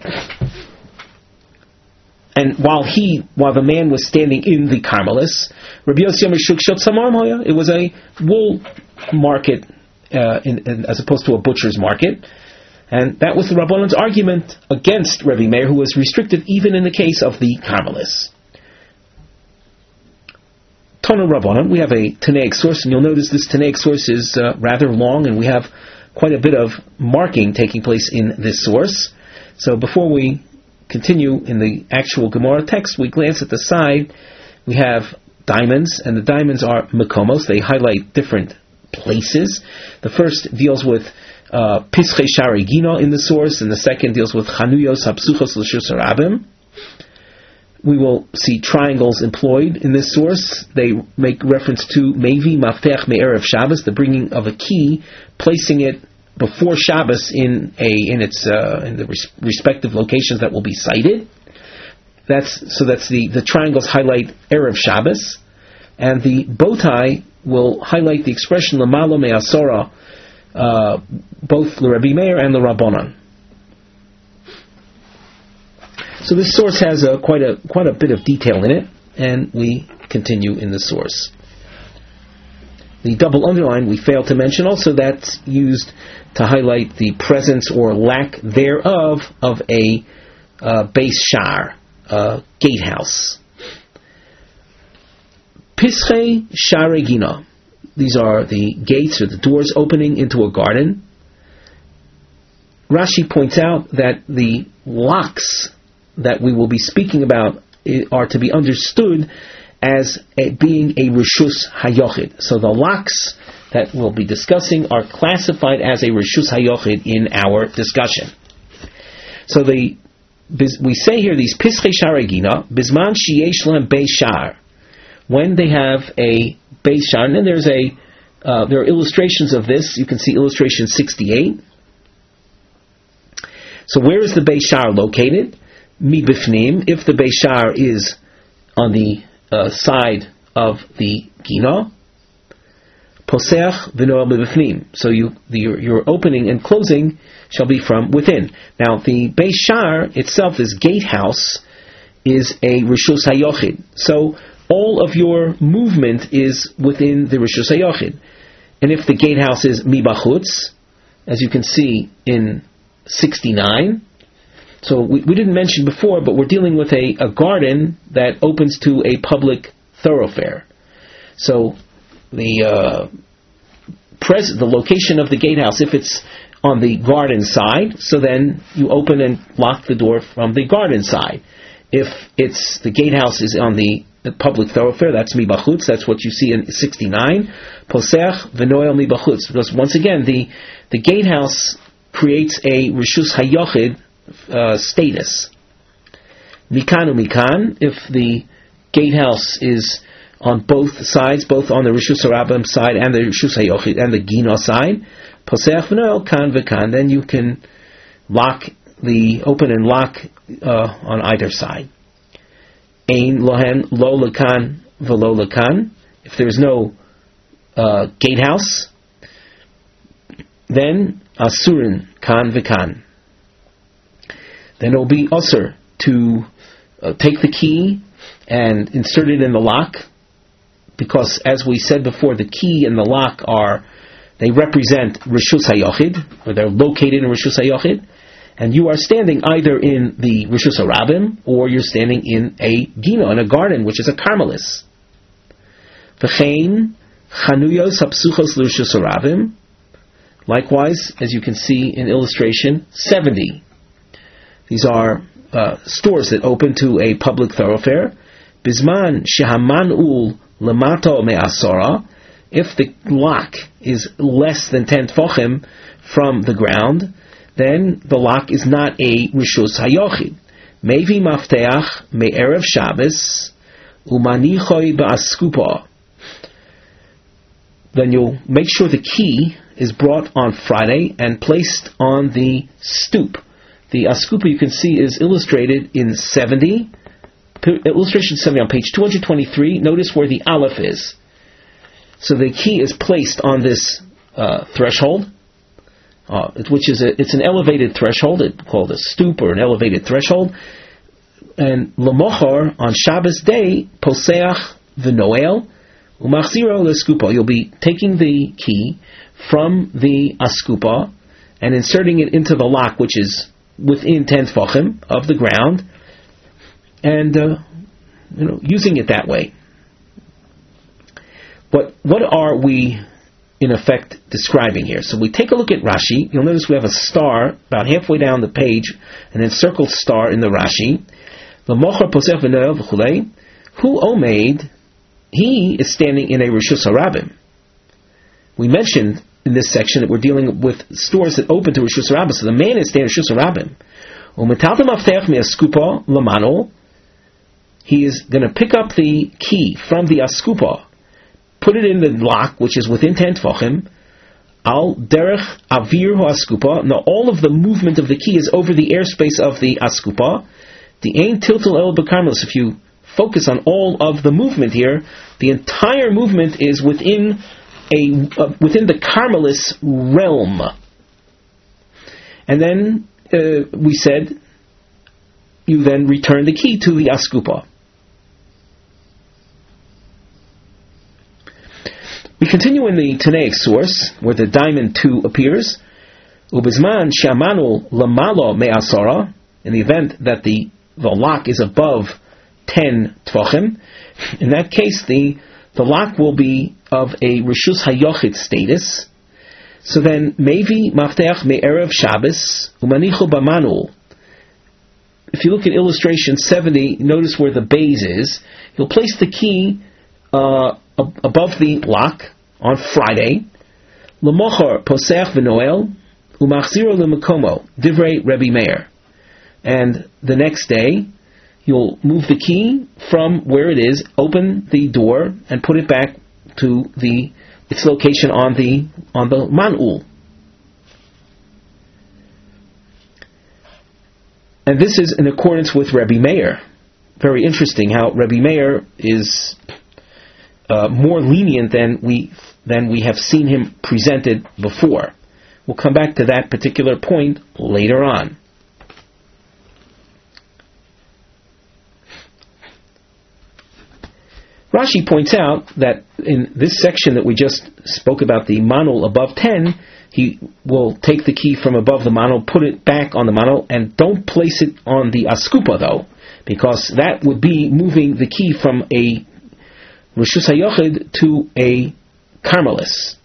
And while the man was standing in the Carmelis, Rabbi Yossi Omer Shuk Shel Tzamar Moya, it was a wool market as opposed to a butcher's market, and that was the Rabbanan's argument against Rabbi Meir, who was restricted even in the case of the Carmelis. Tana Rabbanan, we have a Tanaic source, and you'll notice this Tanaic source is rather long, and we have quite a bit of marking taking place in this source. So before we continue in the actual Gemara text, we glance at the side. We have diamonds, and the diamonds are mekomos. They highlight different places. The first deals with Pischei Shari Gino in the source, and the second deals with Chanuyos Hapsuchos L'Shus Harabim. We will see triangles employed in this source. They make reference to Mevi Maftech Me'erev Shabbos, the bringing of a key, placing it before Shabbos in the respective locations that will be cited. That's the triangles highlight Erev Shabbos, and the bow tie will highlight the expression Lamalo Me'asora, both the Rabbi Meir and the Rabbanan. So this source has quite a bit of detail in it, and we continue in the source. The double underline we failed to mention also, that's used to highlight the presence or lack thereof of a base shar, gatehouse. Pischei Sharei Gina. These are the gates or the doors opening into a garden. Rashi points out that the locks that we will be speaking about are to be understood as being a Rishus Hayochid. So the locks that we'll be discussing are classified as a Rishus Hayochid in our discussion. So we say here these Pischei Sharei Gina, Bizman Sheyesh Lehem Beis Shar, when they have a Beis Shar, and then there are illustrations of this. You can see illustration 68. So where is the Beis Shar located? Mi Bifnim, if the Beis Shar is on the side of the Gina, Poseach v'noel b'bifnim. So your opening and closing shall be from within. Now the Beis Shar itself, this gatehouse, is a Rishus Hayochid. So all of your movement is within the Rishus Hayochid. And if the gatehouse is mi bachutz, as you can see in 69, so we didn't mention before, but we're dealing with a garden that opens to a public thoroughfare. So the location of the gatehouse, if it's on the garden side, so then you open and lock the door from the garden side. If the gatehouse is on the public thoroughfare, that's mi bachutz. That's what you see in 69. Poseach v'noel mi bachutz. Because once again, the gatehouse creates a Rishus Hayochid status. Mikan u'mikan, if the gatehouse is on both sides, both on the Rishus Harabim side and the Rishus Hayochid and the Gina side, Poseach v'noel kan v'kan, then you can open and lock on either side. Ein lohen lo lekan v'lo lekan. If there's no gatehouse, then asurin kan v'kan. Then it will be usur to take the key and insert it in the lock, because as we said before, the key and the lock they represent Rishus Hayochid, or they're located in Rishus Hayochid, and you are standing either in the Rishus Harabim or you're standing in a Gina, in a garden, which is a Carmelis. V'chein chanuyos hapsuchos l'Rishus Harabim. Likewise, as you can see in illustration 70, these are stores that open to a public thoroughfare. Bizman shehamanul lemato me'asora, if the lock is less than 10 tfachim from the ground, then the lock is not a Rishus Hayochid. Mevi mafteach me'erev Shabbos umanichoi ba'askupa. Then you'll make sure the key is brought on Friday and placed on the stoop. The askupa you can see is illustrated in 70, illustration 70 on page 223. Notice where the aleph is. So the key is placed on this threshold, which is it's an elevated threshold. It's called a stoop or an elevated threshold. And Lamochar on Shabbos day, Poseach v'noel umachziro l'eskupa. You'll be taking the key from the askupa and inserting it into the lock, which is within 10 tfachim of the ground, and using it that way. What are we in effect describing here? So we take a look at Rashi. You'll notice we have a star about halfway down the page, an encircled star in the Rashi. Who omeid? He is standing in a Rishus Harabim. We mentioned in this section that we're dealing with stores that open to Rishus Harabim, so the man is standing in Rishus Harabim. He is going to pick up the key from the askupa, put it in the lock, which is within 10 tfachim. Al derech avir ho askupa. Now all of the movement of the key is over the airspace of the askupa. The ein tiltul el b'karmelis. If you focus on all of the movement here, the entire movement is within the Carmelis realm. And then we said you then return the key to the askupa. We continue in the Tanaic source, where the diamond 2 appears. Ubizman shamanu lamalo me'asara, in the event that the lock is above 10 tfachim. In that case, the the lock will be of a Rishus Hayochid status. So then, Mevi Mafteach Me'erev Shabbos Umanicho Bamanul. If you look at illustration 70, notice where the base is. You'll place the key above the lock on Friday. L'mochor Posech V'Noel Umachziro L'Mekomo Divrei Rebbe Meir. And the next day, you'll move the key from where it is, open the door, and put it back to its location on the man'ul. And this is in accordance with Rebbe Meir. Very interesting how Rebbe Meir is more lenient than we have seen him presented before. We'll come back to that particular point later on. Rashi points out that in this section that we just spoke about, the manul above 10, he will take the key from above the manul, put it back on the manul, and don't place it on the askupa though, because that would be moving the key from a Rishus HaYochid to a Carmelis.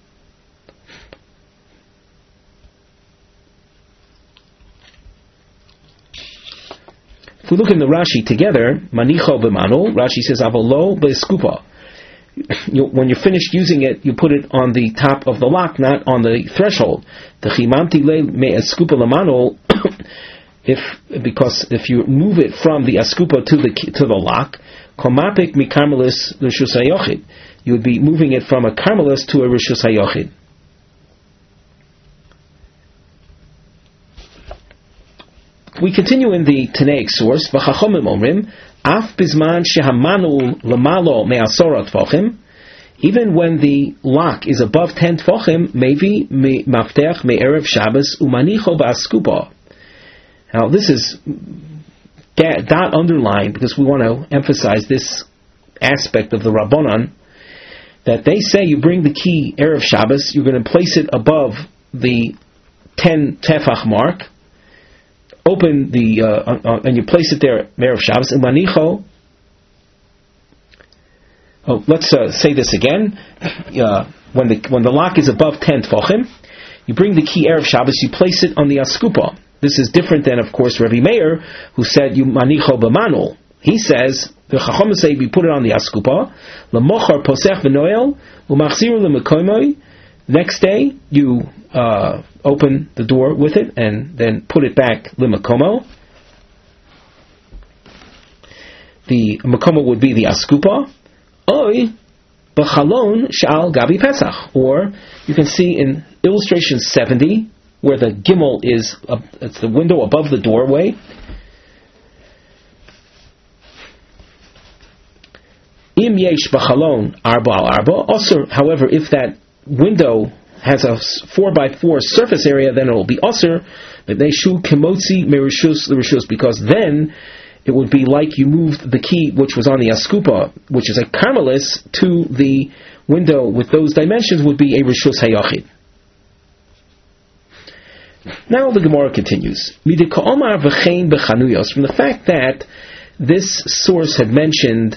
If we look in the Rashi together, Manicho b'manul, Rashi says, Avolo b'eskupa. When you're finished using it, you put it on the top of the lock, not on the threshold. Because if you move it from the askupa to the lock, komapik mikarmelis l'rishus hayochid, you would be moving it from a karmelis to a rishus hayochid. We continue in the Tanaic source. V'chachomim omrim, af bizman shehamanul lamalo me'asora tvochim. Even when the lock is above 10 tvochim, mevi maftech me'erev Shabbos umanicho ba'askupa. Now this is dot underlined because we want to emphasize this aspect of the Rabbanan, that they say you bring the key Erev Shabbos, you're going to place it above the 10 tefach mark, open the and you place it there Erev Shabbos, umanicho. Let's say this again. When the lock is above 10 tefachim, you bring the key Erev Shabbos, you place it on the askupa. This is different than, of course, Rebbe Meir, who said you manicho b'manul. He says the Chacham say we put it on the askupa. L'mochar posech v'noel u'machziru l'mekoymoi. Next day you open the door with it and then put it back l'mekomo. The mekomo would be the askupa. Oy b'chalon shal gabi pesach. Or you can see in illustration 70 where the gimel is, it's the window above the doorway. Im yesh b'chalon arba al arba. Also, however, if that window has a 4x4 surface area, then it will be osir. But they shu kimotzi merishus l'rishus, because then it would be like you moved the key which was on the askupa, which is a karmelis, to the window with those dimensions, would be a rishus hayachid. Now the Gemara continues. From the fact that this source had mentioned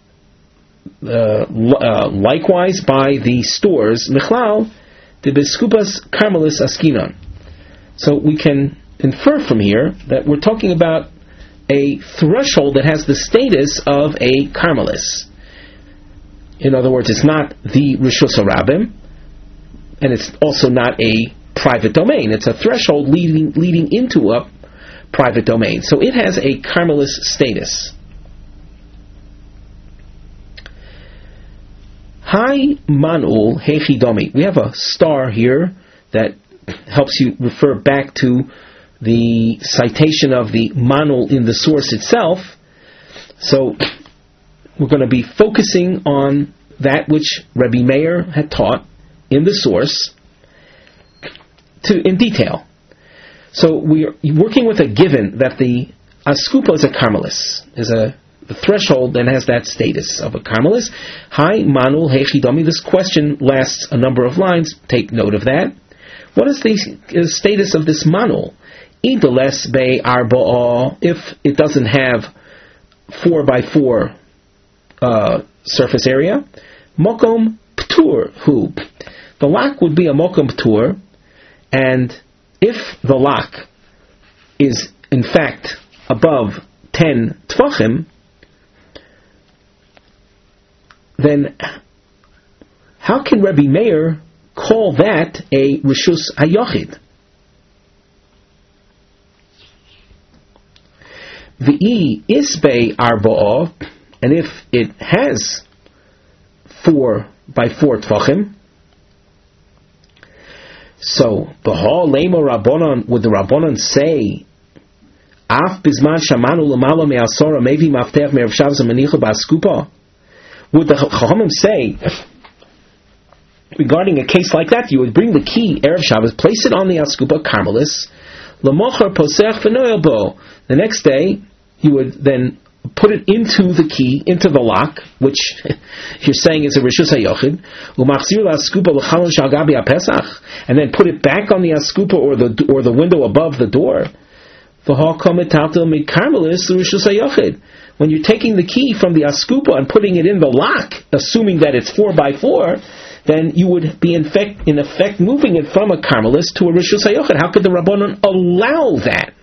likewise by the stores, Michlal de Beskupas Carmelis Askinon. So we can infer from here that we're talking about a threshold that has the status of a Carmelis. In other words, it's not the Rishus HaRabim, and it's also not a private domain. It's a threshold leading into a private domain. So it has a Carmelis status. Hai manul hechidomi. We have a star here that helps you refer back to the citation of the manul in the source itself. So we're going to be focusing on that which Rebbe Meir had taught in the source in detail. So we're working with a given that the askupa is a karmelis, is the threshold that has that status of a karmelis. Hi manul hechidomi. This question lasts a number of lines. Take note of that. What is the status of this manul? Idoles be arba'a. If it doesn't have 4x4 surface area. Mokom ptur hu. The lock would be a mokom ptur, and if the lock is in fact above 10 tvachim, then how can Rabbi Meir call that a rishus hayochid? V'i isbei arba'ah, and if it has 4 by 4 tvachim, so b'ha lema rabbanon, would the rabbanon say, af bizman shamanu l'mala me'asora mevi maftech me'erev Shabbos amenicha ba'askupa? Would the Chachamim say, regarding a case like that, you would bring the key Erev Shabbos, place it on the askupa carmelis, l'mocher posech v'noyel bo. The next day, you would then put it into the key, into the lock, which you're saying is a rishus hayochid, u'machzir la'askupa l'chalon shal gabi ha'pesach, and then put it back on the askupa or the window above the door. V'ha komet taltel mid carmelis l'rishus hayochid. When you're taking the key from the askupa and putting it in the lock, assuming that it's 4 by 4, then you would be in effect moving it from a carmelis to a rishus hayochid. How could the Rabbanon allow that?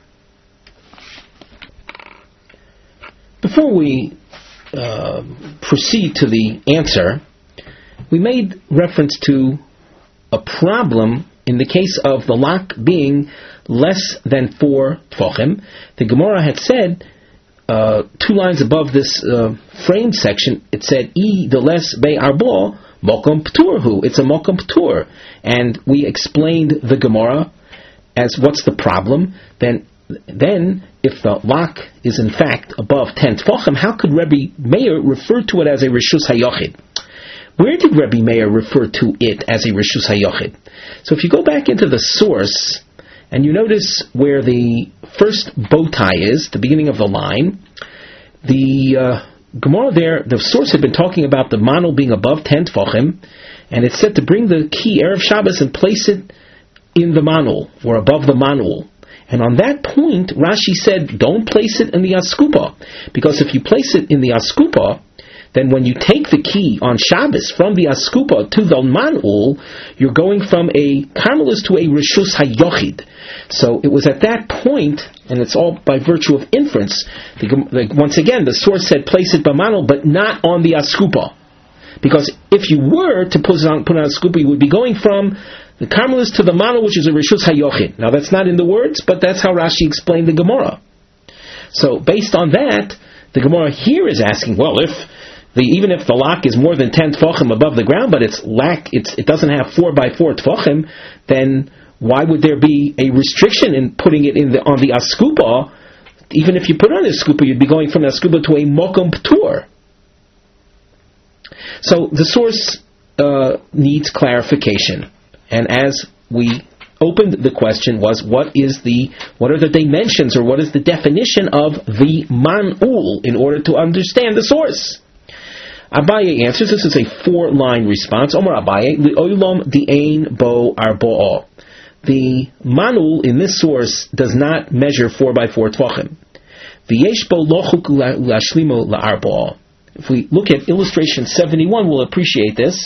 Before we proceed to the answer, we made reference to a problem in the case of the lock being less than 4 tvachim. The Gemara had said, 2 lines above this frame section, it said, "E the less be arbo mokom pturhu." It's a mokom ptur, and we explained the Gemara as what's the problem. Then, if the lock is in fact above 10 tvachim, how could Rabbi Meir refer to it as a rishus hayochid? Where did Rabbi Meir refer to it as a rishus hayochid? So, if you go back into the source, and you notice where the first bow tie is, the beginning of the line, the Gemara there, the source had been talking about the manul being above 10 tvachim, and it said to bring the key Erev Shabbos and place it in the manul, or above the manul. And on that point, Rashi said, don't place it in the askupa, because if you place it in the askupa, then when you take the key on Shabbos from the askupa to the manul, you're going from a carmelis to a rishus hayochid. So it was at that point, and it's all by virtue of inference, once again, the source said place it by manul, but not on the askupa. Because if you were to put it on askupa, you would be going from the carmelis to the manul, which is a rishus hayochid. Now that's not in the words, but that's how Rashi explained the Gemara. So based on that, the Gemara here is asking, well, even if the lock is more than 10 tvachim above the ground, but it doesn't have 4 by 4 tvachim, then why would there be a restriction in putting it on the askupa? Even if you put it on the askupa, you'd be going from the askupa to a mokom ptur. So the source needs clarification, and as we opened the question was, what are the dimensions, or what is the definition of the man'ul in order to understand the source? Abaye answers, this is a 4-line response. Omar Abaye, li'olam di'ein bo arba'ah. The manul in this source does not measure 4 by 4 tvachim. V'yesh bo lochuk la'ashlimo la'arba'ah. If we look at illustration 71, we'll appreciate this.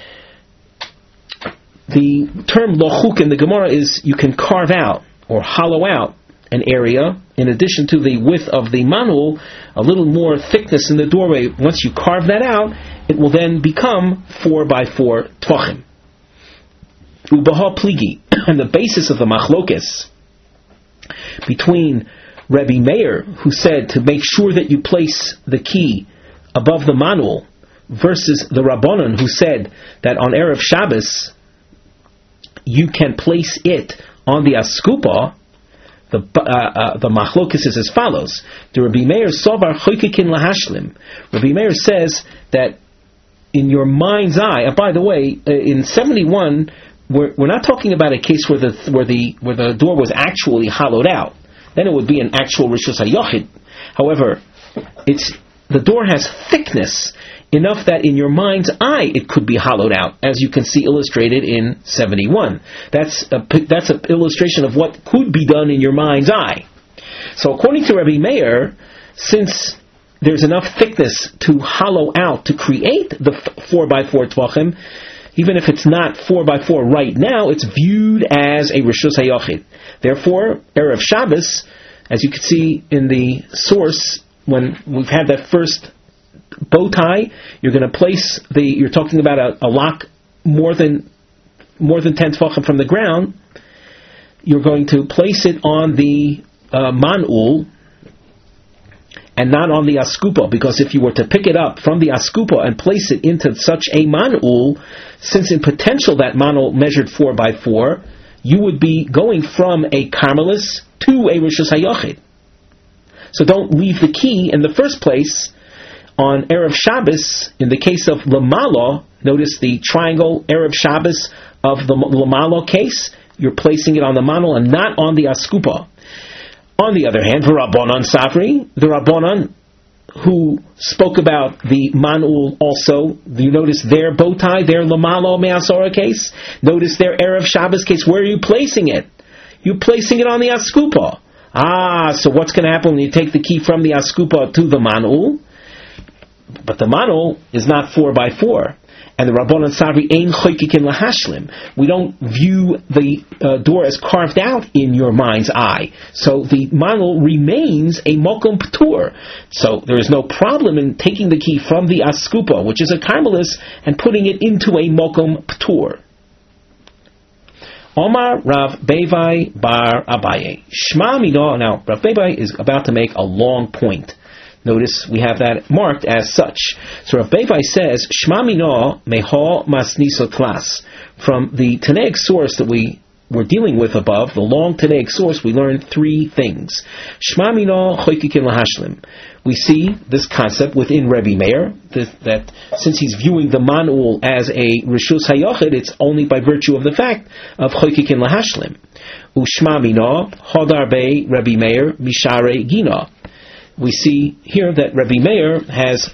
The term lochuk in the Gemara is you can carve out or hollow out an area, in addition to the width of the manul, a little more thickness in the doorway. Once you carve that out, it will then become 4 by 4 tvachim. Ubaha pligi, and the basis of the machlokes between Rabbi Meir, who said to make sure that you place the key above the manul, versus the Rabbanon, who said that on Erev Shabbos you can place it on the askupa. The machlokes is as follows. The Rabbi Meir sovar choykikin lahashlim. Rabbi Meir says that in your mind's eye. And by the way, in 71, we're not talking about a case where the door was actually hollowed out. Then it would be an actual rishus hayochid. However, the door has thickness enough that in your mind's eye it could be hollowed out, as you can see illustrated in 71. That's an illustration of what could be done in your mind's eye. So according to Rabbi Meir, since there's enough thickness to hollow out to create the 4x4 tvachim, even if it's not 4x4 right now, it's viewed as a Rishus HaYochid. Therefore, Erev Shabbos, as you can see in the source, when we've had that first bow tie, you're going to place you're talking about a lock more than 10 tvachim from the ground. You're going to place it on the man'ul and not on the askupa, because if you were to pick it up from the askupa and place it into such a man'ul, since in potential that man'ul measured 4x4, you would be going from a Carmelis to a Rishus HaYochid. So don't leave the key in the first place on Erev Shabbos. In the case of Lamalo, notice the triangle Erev Shabbos of the Lamalo case, you're placing it on the man'ul and not on the askupa. On the other hand, the Rabbanan Savri, the Rabbanan who spoke about the man'ul also, you notice their bow tie, their Lamalo Me'asora case, notice their Erev Shabbos case, where are you placing it? You're placing it on the askupa. So what's going to happen when you take the key from the askupa to the man'ul? But the man'ul is not 4x4. And the Rabbanan Savri ein choykikin lahashlim. We don't view the door as carved out in your mind's eye. So the man'ul remains a mokom p'tur. So there is no problem in taking the key from the askupa, which is a Carmelis, and putting it into a mokom p'tur. Omar Rav Bevai bar Abaye. Shma mino. Now Rav Bevai is about to make a long point. Notice we have that marked as such. So Rav Bevai says, Shma mino meho masniso tlas. From the Tanaic source that we were dealing with above, the long Tanaic source, we learned three things. Shma mino choykikin lahashlim. We see this concept within Rebbe Meir, that since he's viewing the man'ul as a Rishus HaYochid, it's only by virtue of the fact of choykikin lahashlim. Ushma mino hodar bei Rebbe Meir mishare gina. We see here that Rebbe Meir has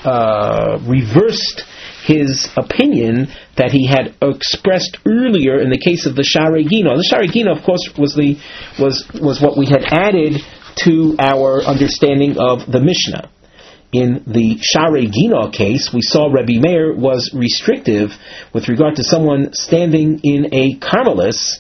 reversed his opinion that he had expressed earlier in the case of the Sharei Gina. The Sharei Gina, of course, was what we had added to our understanding of the Mishnah. In the Sharei Gina case, we saw Rebbe Meir was restrictive with regard to someone standing in a Carmelis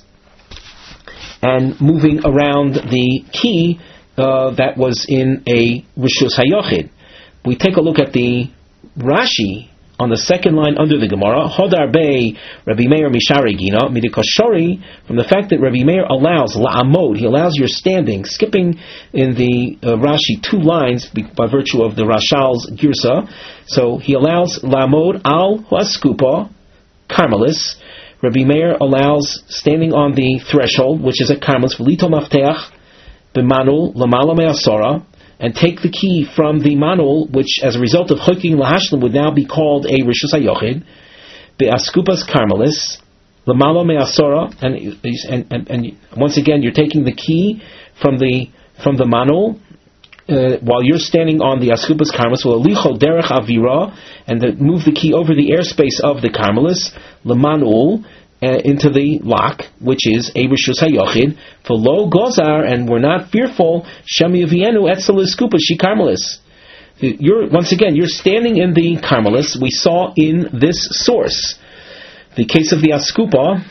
and moving around the key that was in a Rishus HaYochid. We take a look at the Rashi on the second line under the Gemara. Hodar Bey Rabbi Meir Mishare Gina Midikoshori, from the fact that Rabbi Meir allows la'amod, he allows your standing, skipping in the Rashi 2 lines by virtue of the Rashal's Girsa. So he allows la'amod al askupa Carmelis. Rabbi Meir allows standing on the threshold, which is a Carmelis, v'lito mafteach b'manul lamala me'asora, and take the key from the manul, which as a result of choykikin lahashlim would now be called a Rishus HaYochid, be'askupas Carmelis, lamala me'asora, and once again you're taking the key from the manul, while you're standing on the askupas Carmelis, licho derech avira, and move the key over the airspace of the Carmelis, lamanul, into the lock, which is a Rishus HaYochid, for lo gozar, and we're not fearful, shami avienu etzel iskupa shi Carmelis. Once again, you're standing in the Carmelis. We saw in this source the case of the askupa,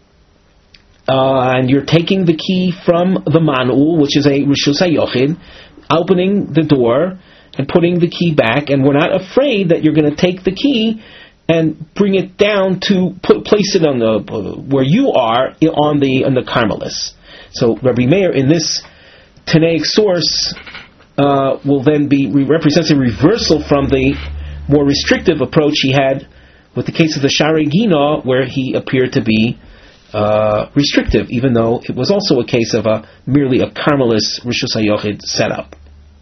and you're taking the key from the man'ul, which is a Rishus HaYochid, opening the door and putting the key back, and we're not afraid that you're going to take the key and bring it down to place it on the where you are on the Carmelis. So Rabbi Meir in this Tanaic source will then represents a reversal from the more restrictive approach he had with the case of the Sharei Gina, where he appeared to be restrictive, even though it was also a case of merely a Carmelis Rishus HaYochid setup.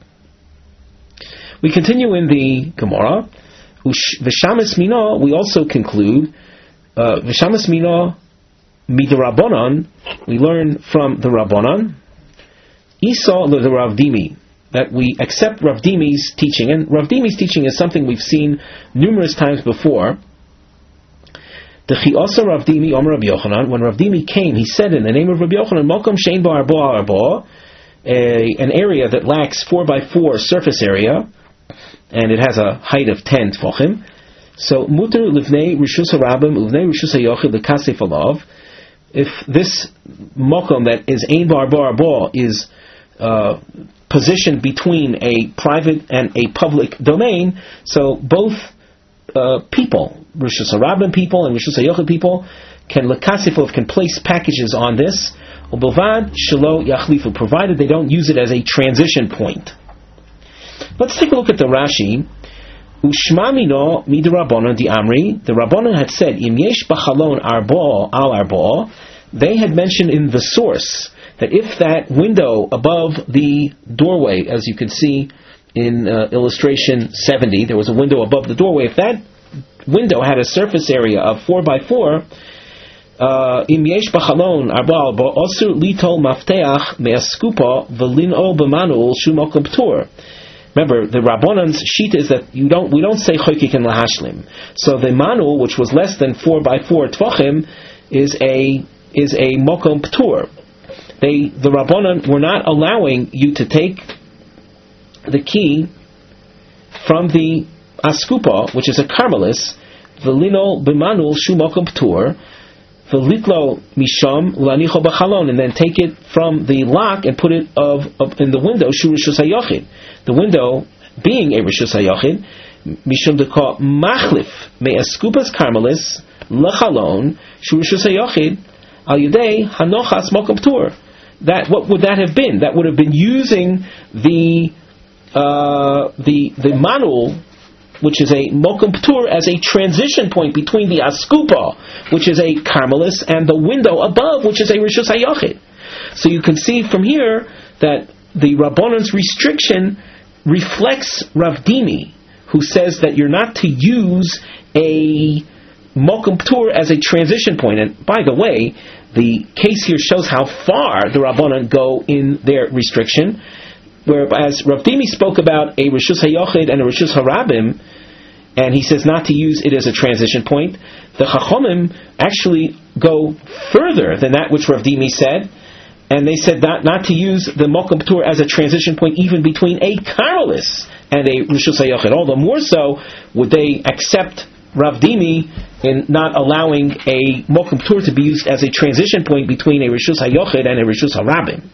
We continue in the Gemara. V'shamas mina, we also conclude, v'shamas mina midrabanan, we learn from the Rabbanan, Isa the Rav Dimi, that we accept Rav Dimi's teaching, and Rav Dimi's teaching is something we've seen numerous times before. The Chi'asa Rav Dimi Omer Rabbi Yochanan, when Rav Dimi came, he said in the name of Rabbi Yochanan, Mokom shein bo arbo, an area that lacks 4x4 surface area, and it has a height of 10 tefachim. So muter livnei rishus harabim uvnei rishus hayochid lekasef alav. If this mokom that is ein bar bar bar is positioned between a private and a public domain, so both people, rishus harabim people and rishus hayochid people, can place packages on this, provided they don't use it as a transition point. Let's take a look at the Rashi. Ushmamino midrabanan di amri. The Rabbanan had said, Im yesh b'chalon arbo al arbo. They had mentioned in the source that if that window above the doorway, as you can see in illustration 70, there was a window above the doorway. If that window had a surface area of 4x4, Im yesh b'chalon arbo al arbo osur litol mafteach me'askupa v'lin'ol b'manul shumokum p'tur. Remember, the Rabbanan's sheet is that we don't say choykik and lahashlim. So the manul, which was less than 4x4 tvachim, is a mokom p'tur. The Rabbanan were not allowing you to take the key from the askupa, which is a karmelis, v'lino b'manul shu mokom p'tur, v'litlo misham lanicho b'chalon, and then take it from the lock and put it in the window shu rishus hayochid. The window being a rishus hayochid, mishum deka machlif me'askupas karmelis lechalon shu rishus hayochid al yedei hanochas mokom p'tur. That, what would that have been? That would have been using the manul, which is a mokum p'tur, as a transition point between the askupa, which is a karmelis, and the window above, which is a rishus hayochid. So you can see from here that the Rabbanan's restriction reflects Rav Dimi, who says that you're not to use a mokum p'tur as a transition point. And by the way, the case here shows how far the Rabbanan go in their restriction. Whereas Rav Dimi spoke about a rishus hayochid and a rishus harabim, and he says not to use it as a transition point, the Chachomim actually go further than that which Rav Dimi said, and they said not to use the mokum p'tur as a transition point even between a karmelis and a rishus hayochid. All the more so would they accept Rav Dimi in not allowing a mokum p'tur to be used as a transition point between a rishus hayochid and a rishus harabim.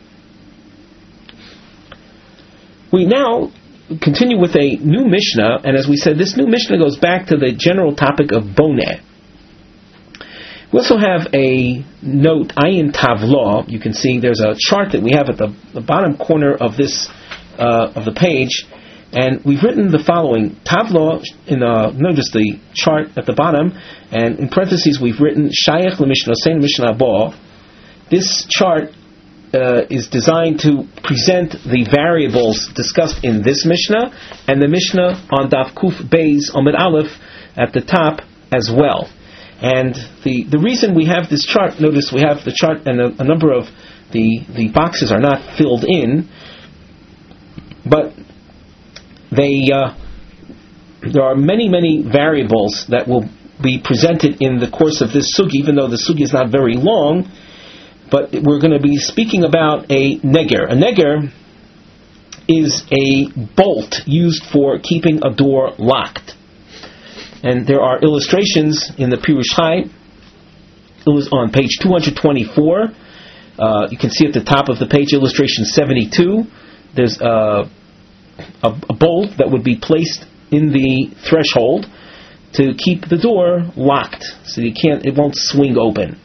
We now continue with a new Mishnah, and as we said, this new Mishnah goes back to the general topic of boneh. We also have a note, Ayin Tavla. You can see there's a chart that we have at the bottom corner of this of the page, and we've written the following Tavla notice the chart at the bottom, and in parentheses we've written Shayach LeMishnah Sein Mishnah Ba. This chart is designed to present the variables discussed in this Mishnah and the Mishnah on Daf Kuf Beis Amud Aleph at the top as well. And the reason we have this chart, notice we have the chart and a number of the boxes are not filled in, but there are many variables that will be presented in the course of this sugi, even though the sugi is not very long. But we're going to be speaking about a neger. A neger is a bolt used for keeping a door locked. And there are illustrations in the Pirush Chai. It was on page 224. You can see at the top of the page, illustration 72. There's a bolt that would be placed in the threshold to keep the door locked, so it won't swing open.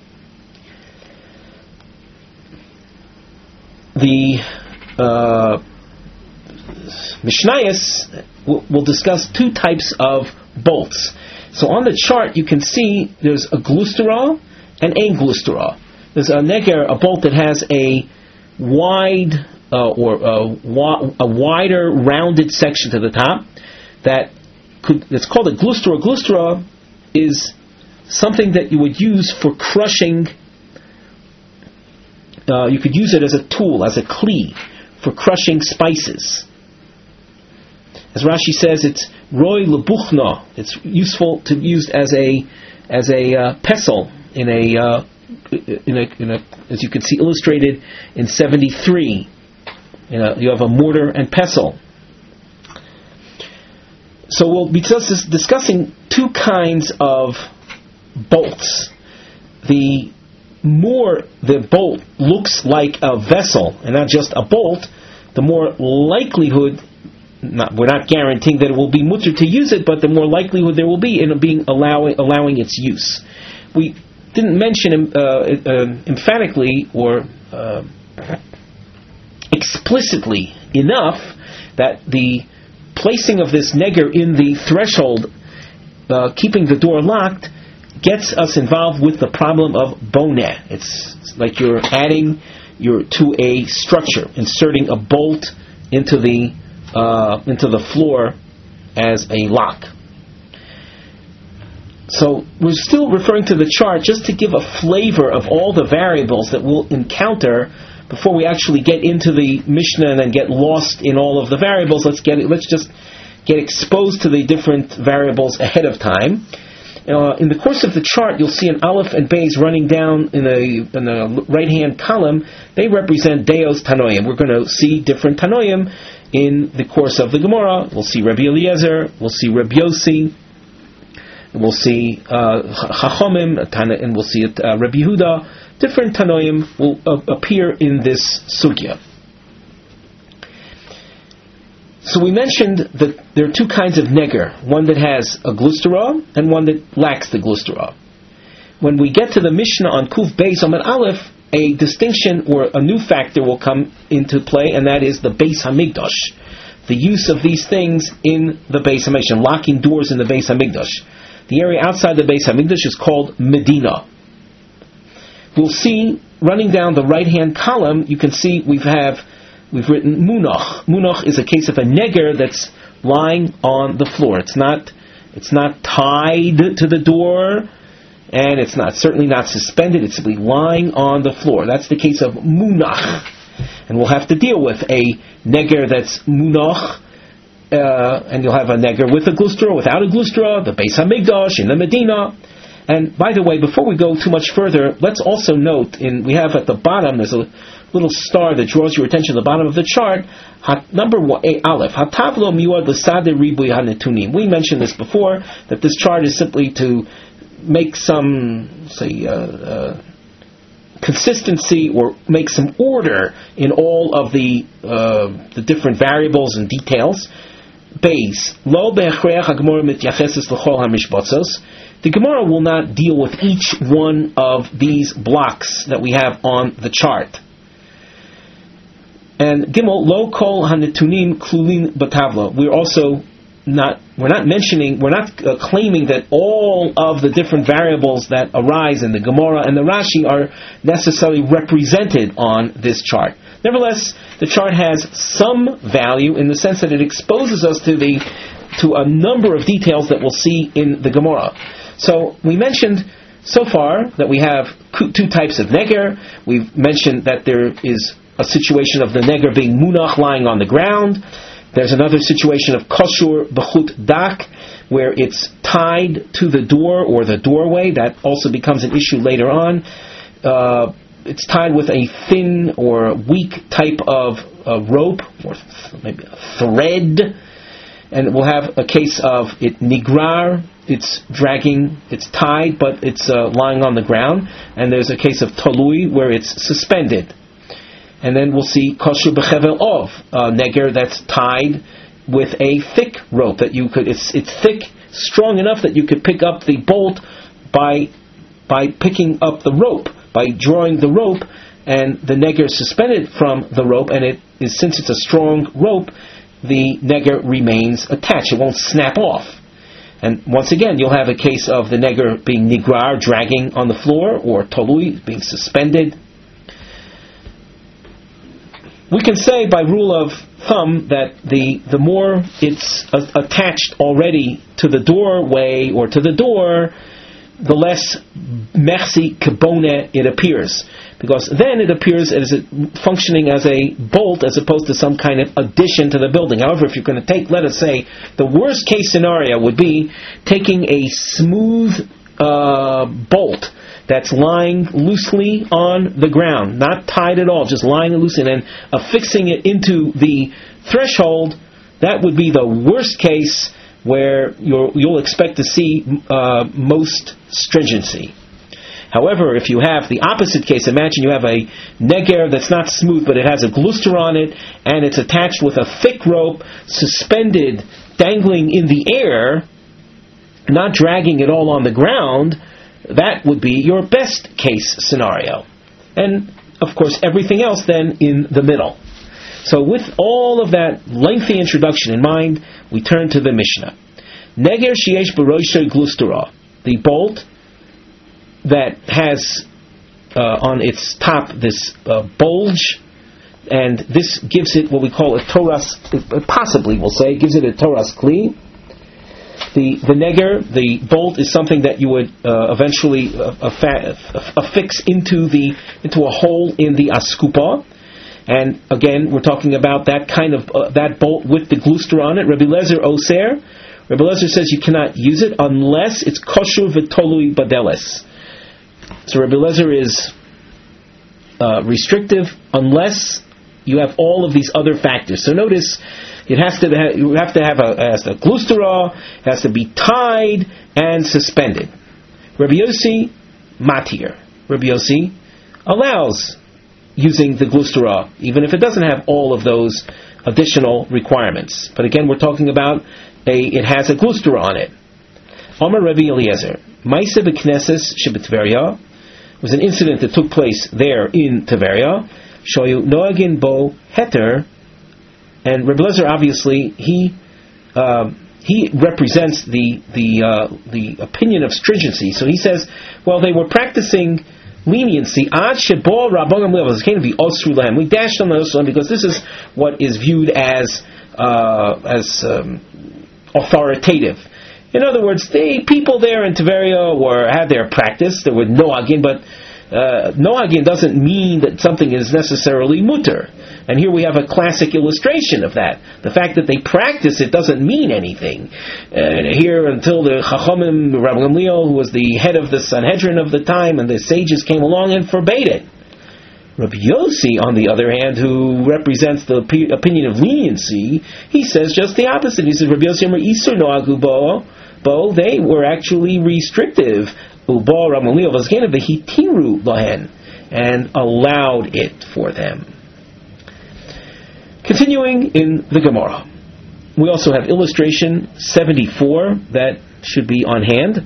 The Mishnayos will discuss two types of bolts. So on the chart you can see there's a glustera and a glustera. There's a neger, a bolt that has a wide a wider rounded section to the top that's called a glustera. Glustera is something that you would use for crushing. You could use it as a tool, as a kli, for crushing spices. As Rashi says, it's roy lebuchna. It's useful to be used as a pestle as you can see illustrated in 73. You have a mortar and pestle. So we'll be discussing two kinds of bolts. The more the bolt looks like a vessel and not just a bolt, the more likelihood, we're not guaranteeing that it will be mutter to use it, but the more likelihood there will be in being allowing its use. We didn't mention emphatically or explicitly enough that the placing of this neger in the threshold, keeping the door locked, gets us involved with the problem of boneh. It's like you're adding to a structure, inserting a bolt into the floor as a lock. So we're still referring to the chart just to give a flavor of all the variables that we'll encounter before we actually get into the Mishnah and then get lost in all of the variables. Let's just get exposed to the different variables ahead of time. In the course of the chart, you'll see an Aleph and Beis running down in the right-hand column. They represent Deos Tanoim. We're going to see different Tanoim in the course of the Gemara. We'll see Rabbi Eliezer, we'll see Rabbi Yossi, we'll see Chachomim, and we'll see Rabbi Yehuda. Different Tanoim will appear in this sugya. So we mentioned that there are two kinds of neger, one that has a glustera and one that lacks the glustera. When we get to the Mishnah on Kuf Beis Amud Aleph, a distinction or a new factor will come into play, and that is the Beis Hamikdash, the use of these things in the Beis Hamikdash, locking doors in the Beis Hamikdash. The area outside the Beis Hamikdash is called Medina. We'll see, running down the right-hand column, you can see we've written munach. Munach is a case of a neger that's lying on the floor. It's not tied to the door, and it's certainly not suspended. It's simply lying on the floor. That's the case of munach. And we'll have to deal with a neger that's munach, and you'll have a neger with a glustera, without a glustera, the Beis Hamikdash in the Medina. And by the way, before we go too much further, let's also note, we have at the bottom, there's a little star that draws your attention at the bottom of the chart. Number 1, Aleph. Hatavlo miuad l'sadeh ribui hanetunim. We mentioned this before, that this chart is simply to make some, consistency or make some order in all of the different variables and details. Beis. Lo be'achreach ha'gemara mityacheses l'chol ha'mishbotzos. The Gemara will not deal with each one of these blocks that we have on the chart. And Gimel, lo kol hanetunim klulin batavla. We're not claiming that all of the different variables that arise in the Gemara and the Rashi are necessarily represented on this chart. Nevertheless, the chart has some value in the sense that it exposes us to a number of details that we'll see in the Gemara. So we mentioned so far that we have two types of neger. We've mentioned that there is a situation of the neger being munach, lying on the ground. There's another situation of koshur b'chut dak, where it's tied to the door or the doorway. That also becomes an issue later on. It's tied with a thin or weak type of rope, or maybe a thread. And we'll have a case of it nigrar, it's dragging, it's tied, but it's lying on the ground. And there's a case of tolui, where it's suspended. And then we'll see kosher b'chevel ov, neger that's tied with a thick rope that you could. It's thick, strong enough that you could pick up the bolt by picking up the rope, by drawing the rope, and the neger is suspended from the rope. And since it's a strong rope, the neger remains attached; it won't snap off. And once again, you'll have a case of the neger being nigrar, dragging on the floor, or tolui, being suspended. We can say by rule of thumb that the more it's attached already to the doorway or to the door, the less merci kibone it appears. Because then it appears as functioning as a bolt as opposed to some kind of addition to the building. However, if you're going to take, let us say, the worst case scenario would be taking a smooth bolt that's lying loosely on the ground, not tied at all, just lying loosely, and affixing it into the threshold. That would be the worst case where you'll expect to see most stringency. However, if you have the opposite case, imagine you have a neger that's not smooth, but it has a gluster on it, and it's attached with a thick rope, suspended, dangling in the air, not dragging it all on the ground. That would be your best case scenario. And, of course, everything else then in the middle. So with all of that lengthy introduction in mind, we turn to the Mishnah. Neger sheyesh b'roshei glustera. The bolt that has on its top this bulge, and this gives it what we call a toras, possibly we'll say, gives it a toras kli. The neger, the bolt, is something that you would eventually affix into a hole in the askupa. And again, we're talking about that kind of that bolt with the gluster on it. Rabbi Lezer Oser. Rabbi Lezer says you cannot use it unless it's kosher v'tolui badeles. So Rabbi Lezer is restrictive unless you have all of these other factors. So notice, you have to have a glustera, it has to be tied and suspended. Rabbi Yossi matir. Rabbi Yossi allows using the glustera, even if it doesn't have all of those additional requirements. But again, we're talking about it has a glustera on it. Amar Rabbi Eliezer, Maisa b'Knesses sheb'Tveria, was an incident that took place there in Tveria. Shoyu noagin bo heter, and Rabbi Eliezer obviously he represents the opinion of stringency. So he says, well, they were practicing leniency. Ad shebo Rabban Gamliel came to be osru lahem. We dashed on the osru because this is what is viewed as authoritative. In other words, the people there in Tveria had their practice. There were noagin, but noagin doesn't mean that something is necessarily mutter. And here we have a classic illustration of that. The fact that they practice it doesn't mean anything. Here, until the Chachamim, Rabbi Gamliel, who was the head of the Sanhedrin of the time, and the sages came along and forbade it. Rabbi Yossi, on the other hand, who represents the opinion of leniency, he says just the opposite. He says, Rabbi Yossi Amar Isur Noagu Bo, they were actually restrictive. Ubo Rabbi Gamliel Vazgena V'hitiru Lahen, and allowed it for them. Continuing in the Gemara, we also have illustration 74 that should be on hand.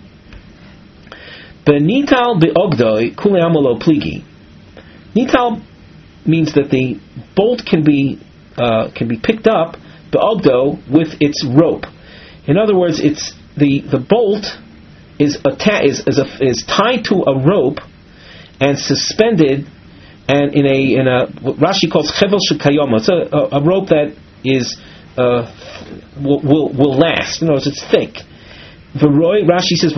Benital be'ogdoi kule amalo pligi. Nital means that the bolt can be picked up be'ogdo with its rope. In other words, it's the bolt is tied to a rope and suspended, and in a what Rashi calls chevel shekayoma. It's a rope that is will last. In other words, it's thick. Rashi says,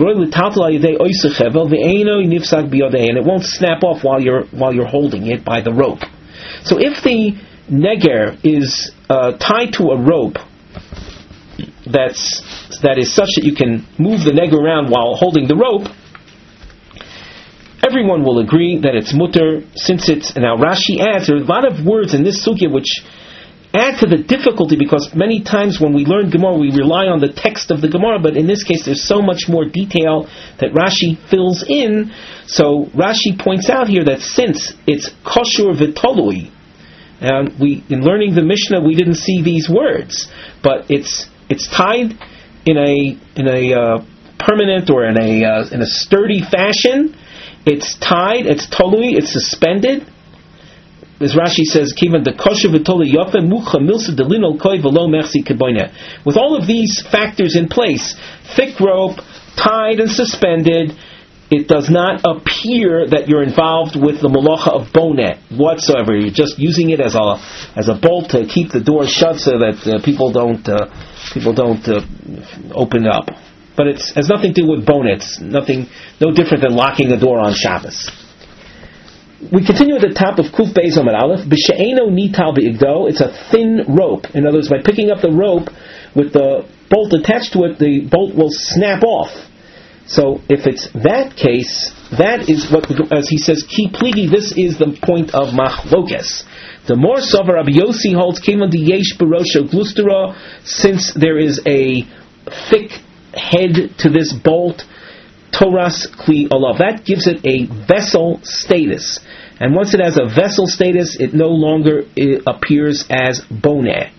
and it won't snap off while you're holding it by the rope. So if the neger is tied to a rope that is such that you can move the neger around while holding the rope, everyone will agree that it's mutter, since it's... Now Rashi adds, there are a lot of words in this sugya which add to the difficulty, because many times when we learn Gemara, we rely on the text of the Gemara, but in this case there's so much more detail that Rashi fills in. So Rashi points out here that since it's kosher v'tolui, and in learning the Mishnah we didn't see these words, but it's tied in a permanent or in a sturdy fashion. It's tied, it's tolui, it's suspended. As Rashi says, with all of these factors in place, thick rope, tied and suspended, it does not appear that you're involved with the malacha of bonet whatsoever. You're just using it as a bolt to keep the door shut so that people don't open it up. But it has nothing to do with bonets. No different than locking a door on Shabbos. We continue at the top of Kuf Beis Amud Aleph. B'she'eno nital be'igdo. It's a thin rope. In other words, by picking up the rope with the bolt attached to it, the bolt will snap off. So if it's that case, that is what, as he says, ki pligi, this is the point of machlokes. The more Sovar Rabbi Yossi holds, kivan di yesh barosho glustera, since there is a thick head to this bolt, Toras Kli Olav. That gives it a vessel status. And once it has a vessel status, it no longer appears as boneh.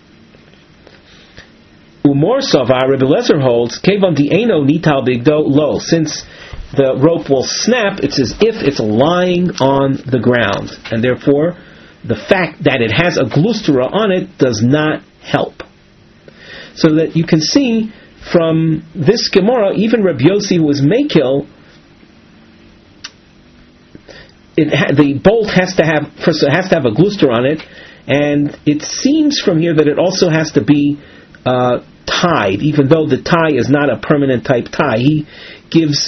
Umor Savar, Rebbe Lezer holds, Kevon Di'eno Nital Bigdo Lo. Since the rope will snap, it's as if it's lying on the ground. And therefore, the fact that it has a glustera on it does not help. So that you can see from this Gemara, even Rabbi Yossi, who was Mekil, the bolt has to have a gluster on it, and it seems from here that it also has to be tied, even though the tie is not a permanent type tie. He gives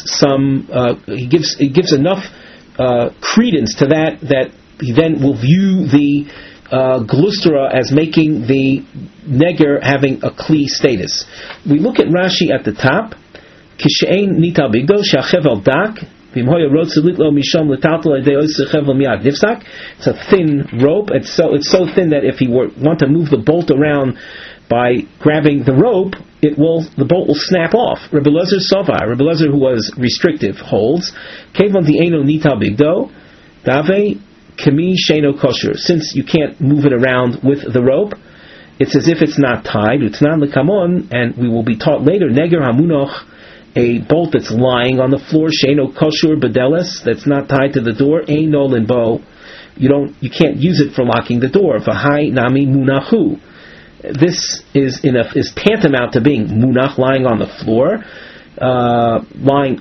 enough credence to that he then will view the glustera as making the neger having a kli status. We look at Rashi at the top. Kishein nital bigdo shachevel dak. It's a thin rope. It's so thin that if he want to move the bolt around by grabbing the rope, the bolt will snap off. Rebbe Lezer Sovar, Rebbe Lezer, who was restrictive, holds Kevon Di'eno nital bigdo dave kemi sheino kosher. Since you can't move it around with the rope, it's as if it's not tied. It's not lekamon, and we will be taught later neger hamunoch, a bolt that's lying on the floor, sheino kosher bedelis, that's not tied to the door, ein nolin bo. You can't use it for locking the door. V'hai nami munachu. This is tantamount to being munach, lying on the floor, lying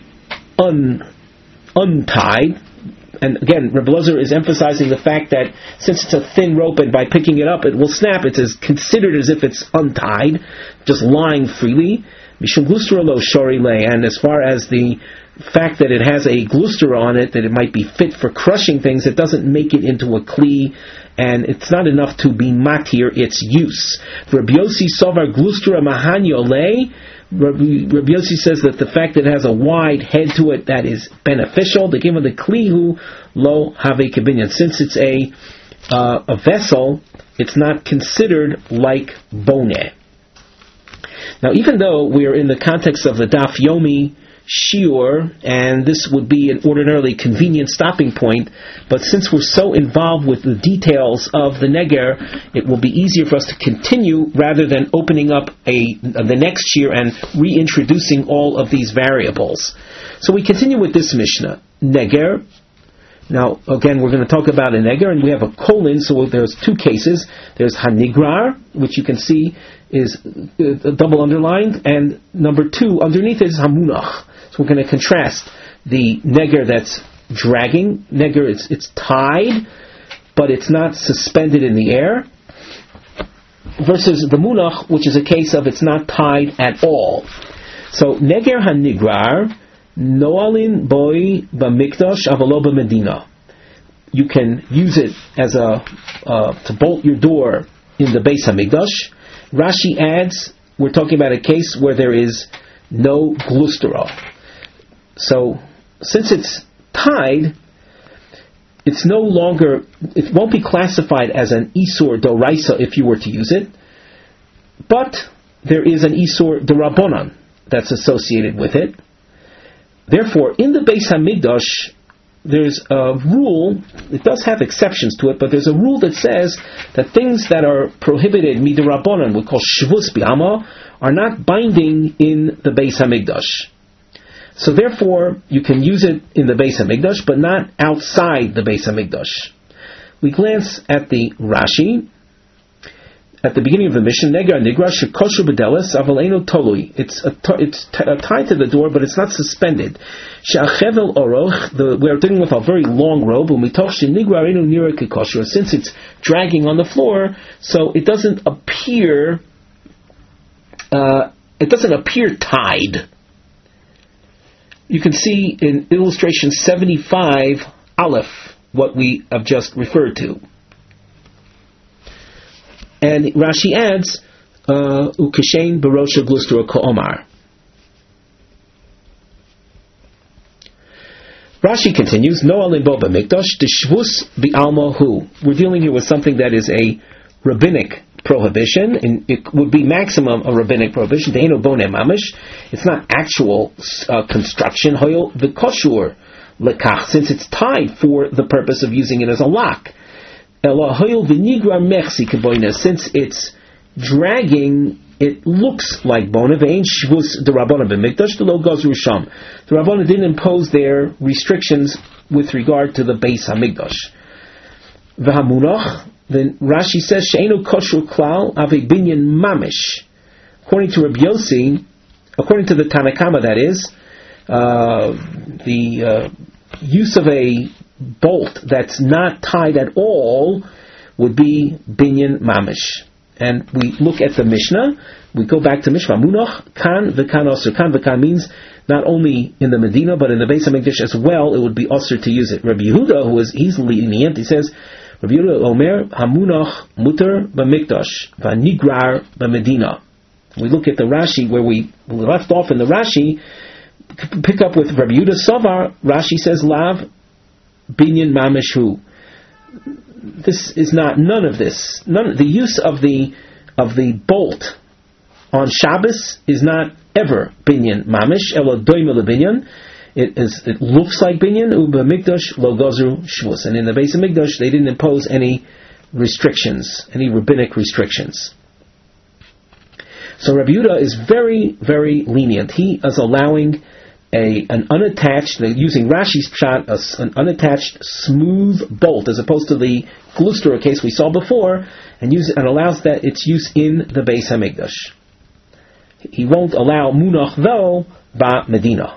untied. And again, Rebbe Lezer is emphasizing the fact that since it's a thin rope and by picking it up it will snap, it's considered as if it's untied, just lying freely. And as far as the fact that it has a glustera on it, that it might be fit for crushing things, it doesn't make it into a kli, and it's not enough to be matir its use. Rabbi Yossi Sovar glustera mahanyo lei. Rabbi Yossi says that the fact that it has a wide head to it, that is beneficial. The game of the klihu lo have kibinyan. Since it's a vessel, it's not considered like boneh. Now, even though we are in the context of the Daf Yomi Shiur, and this would be an ordinarily convenient stopping point, but since we're so involved with the details of the neger, it will be easier for us to continue rather than opening up the next year and reintroducing all of these variables. So we continue with this Mishnah, neger. Now, again, we're going to talk about a neger, and we have a colon, so there's two cases. There's hanigrar, which you can see is double underlined, and number two, underneath it is hamunach. So we're going to contrast the neger that's dragging. Neger, it's tied, but it's not suspended in the air, versus the munach, which is a case of it's not tied at all. So, neger hanigrar, noalin boi b'mikdash avalo b'medina. You can use it as to bolt your door in the Beis Hamikdash. Rashi adds, we're talking about a case where there is no glustera. So, since it's tied, it won't be classified as an Isur Doraisa if you were to use it, but there is an Isur Dorabonan that's associated with it. Therefore, in the Beis Hamikdash, there's a rule, it does have exceptions to it, but there's a rule that says that things that are prohibited, midirabonan, we call shvus bi'ama, are not binding in the Beis Hamikdash. So therefore, you can use it in the Beis Hamikdash, but not outside the Beis Hamikdash. We glance at the Rashi. At the beginning of the mission, neger nigra shekoshu bedelis avaleno tolui. It's tied to the door, but it's not suspended. She'achevel oroch. We're dealing with a very long rope. Since it's dragging on the floor, so it doesn't appear. Tied. You can see in illustration 75 Aleph what we have just referred to. And Rashi adds, Ukeshein barosha glustera ko'omar. Rashi continues, No alimbo b'mikdash, deshvus bi'alma hu. We're dealing here with something that is a rabbinic prohibition, and it would be maximum a rabbinic prohibition. De'eno boneh mamish. It's not actual construction. Hoyel v'koshur lekach, since it's tied for the purpose of using it as a lock. Ela hoyel v'nigra mechsi keboina, since it's dragging, it looks like boneh. Ve'ein shvus derabbanan b'mikdash delo gazru sham. The Rabbanan didn't impose their restrictions with regard to the Beis Hamikdash. V'hamunach, then Rashi says she'enu kosher klal ave binyan mamish. According to Rabbi Yossi, according to the Tanakama, that is, the use of a bolt that's not tied at all would be binyan mamish. And we look at the Mishnah. We go back to Mishnah. Munach kan v'kan osir. Kan v'kan means not only in the Medina but in the Beis Hamikdash as well. It would be osir to use it. Rabbi Yehuda, who is easily lenient, he says, Rabbi Yehuda Omer hamunach muter b'mikdash v'nigrar b'Medina. We look at the Rashi where we left off in the Rashi. Pick up with Rabbi Yehuda Savar. Rashi says lav binyan mamishu. This is not none of this. The use of the bolt on Shabbos is not ever binyan mamish. Ela doime lebinyan. It looks like binyan. Uba mikdash lo gazru shvus. And in the Beis Hamikdash they didn't impose any restrictions, any rabbinic restrictions. So Rabbi Yehuda is very, very lenient. He is allowing an unattached, using Rashi's pshat, an unattached smooth bolt as opposed to the gluster case we saw before, and allows that its use in the Beis Hamikdash. He won't allow munach though ba Medina.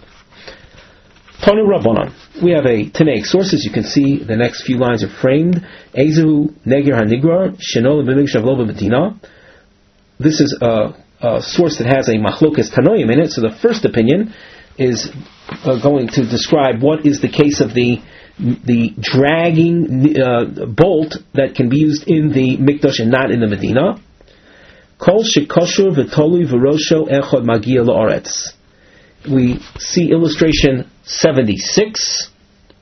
Tanu Rabbanan. We have a Tanaic sources. You can see the next few lines are framed. Ezehu neger hanigrar shenol b'mikdash avlo Medina. This is a source that has a machlokas tanoim in it. So the first opinion is going to describe what is the case of the dragging bolt that can be used in the mikdash and not in the Medina. Kol shekosher v'tolui v'rosho echad magia la'aretz. We see illustration 76.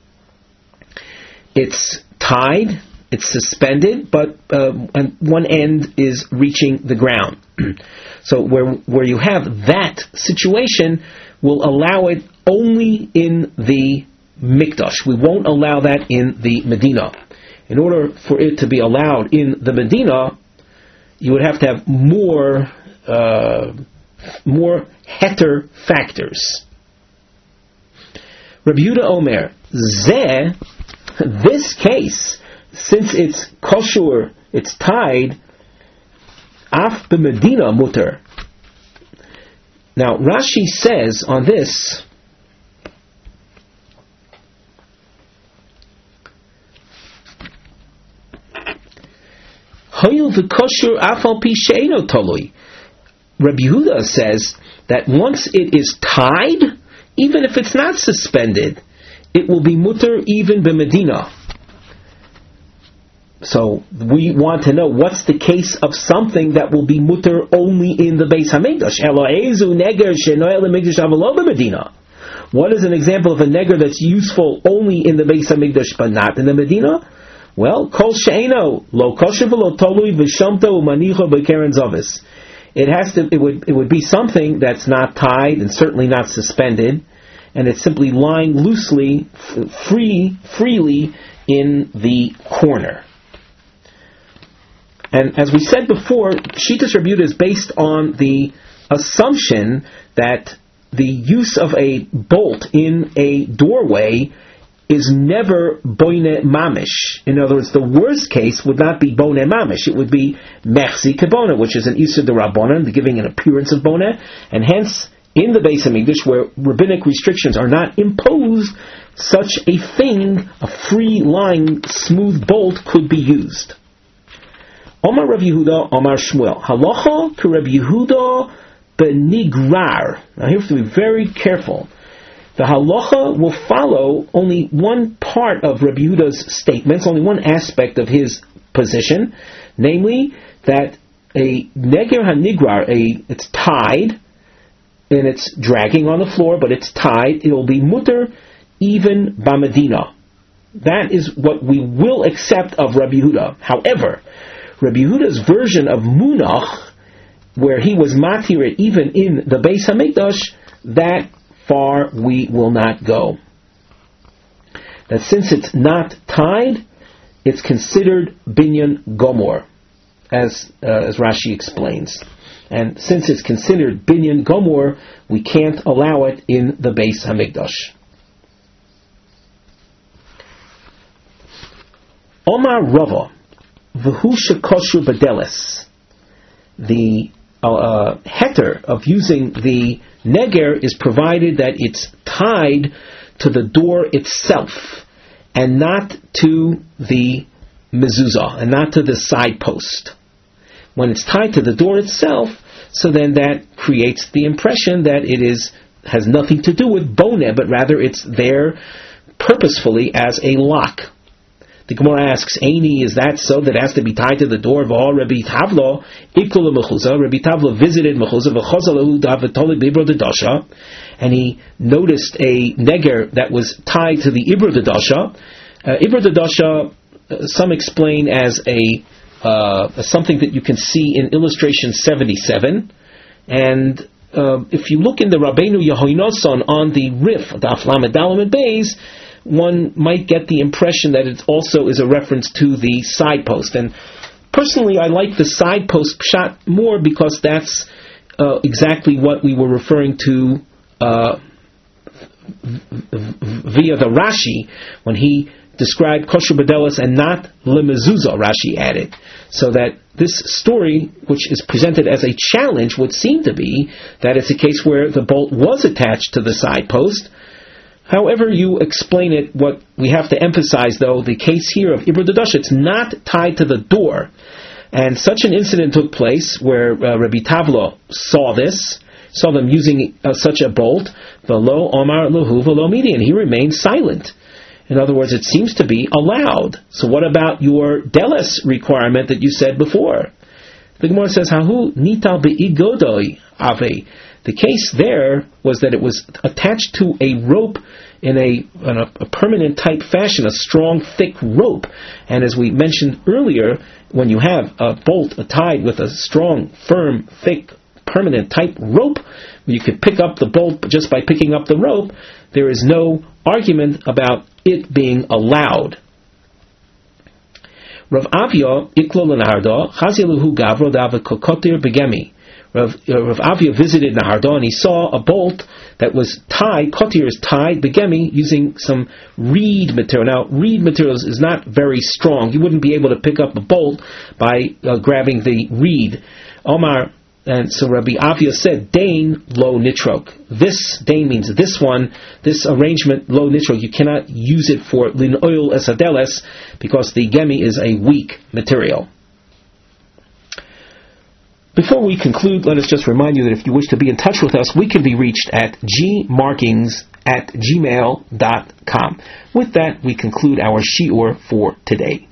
It's tied, it's suspended, but and one end is reaching the ground. So where you have that situation, we'll allow it only in the Mikdash. We won't allow that in the Medina. In order for it to be allowed in the Medina, you would have to have more heter factors. Rabbi Yehuda Omer, this case, since it's kosher, it's tied, af b'Medina muter. Now Rashi says on this, Hoyil v'kosher afal pi she'eno tolui. Rabbi Yehuda says that once it is tied, even if it's not suspended, it will be muter even b'Medina. So we want to know what's the case of something that will be muter only in the Beis Hamikdash. What is an example of a neger that's useful only in the Beis Hamikdash but not in the Medina? Well, kol she'eno lo kosher v'lo tolui v'shamto u'manicho b'keren zavis. It would be something that's not tied and certainly not suspended, and it's simply lying loosely, freely in the corner. And as we said before, Shitas Rabbi Yehuda is based on the assumption that the use of a bolt in a doorway is never boine mamish. In other words, the worst case would not be boine mamish. It would be mechzi kebona, which is an isur d'rabbanan, giving an appearance of boine, and hence in the Beis Hamikdash, where rabbinic restrictions are not imposed, such a thing, a free-lying, smooth bolt, could be used. Omar Rav Yehuda, Omar Shmuel. Halacha to Rav Yehuda benigrar. Now you have to be very careful. The halacha will follow only one part of Rabbi Yehuda's statements, only one aspect of his position, namely that a neger hanigrar, it's tied, and it's dragging on the floor, but it's tied, it will be muter even b'Medina. That is what we will accept of Rabbi Yehuda. However, Rabbi Yehuda's version of Munach, where he was matir it even in the Beis Hamikdash, that far we will not go. That since it's not tied, it's considered binyan gomor, as Rashi explains. And since it's considered binyan gomor, we can't allow it in the Beis Hamikdash. Omar Rava, v'hu shekosher b'deles. The heter of using the neger is provided that it's tied to the door itself, and not to the mezuzah, and not to the side post. When it's tied to the door itself, so then that creates the impression that it has nothing to do with boneh, but rather it's there purposefully as a lock. The Gemara asks, Eini, is that so, that it has to be tied to the door? Rabbi Tavlo, Ikul Mechuzah. Rabbi Tavlo visited Mechuzah, and he noticed a neger that was tied to the Ibra Dadasha. Ibra Dadasha, some explain as something that you can see in illustration 77. And if you look in the Rabbeinu Yehoynoson on the Rif, the Aflamed Dalamed Beis, one might get the impression that it also is a reference to the side post. And personally, I like the side post pshat more, because that's exactly what we were referring to via the Rashi when he described kosher b'deles and not lemezuzah, Rashi added. So that this story, which is presented as a challenge, would seem to be that it's a case where the bolt was attached to the side post. However you explain it, what we have to emphasize, though, the case here of Ibra Dadasha, it's not tied to the door. And such an incident took place where Rabbi Tavlo saw them using such a bolt, v'lo omar lahu v'lo midi, and he remained silent. In other words, it seems to be allowed. So what about your deles requirement that you said before? The Gemara says, Hahu nital be'igodoi ave. The case there was that it was attached to a rope in a permanent type fashion, a strong, thick rope. And as we mentioned earlier, when you have a bolt tied with a strong, firm, thick, permanent type rope, you could pick up the bolt just by picking up the rope. There is no argument about it being allowed. Rav Avia iklo l'naharda chaziluhu gavro dava kokotir begemi. Rav Avia visited Naharda and he saw a bolt that was tied, kotir is tied, begemi, using some reed material. Now, reed materials is not very strong. You wouldn't be able to pick up a bolt by grabbing the reed. Omar, and so Rabbi Avia said, Dain lo nitrok. This, Dain means this one, this arrangement, lo nitrok, you cannot use it for lin oil esadeles, because the gemi is a weak material. Before we conclude, let us just remind you that if you wish to be in touch with us, we can be reached at gmarkings@gmail.com. With that, we conclude our shiur for today.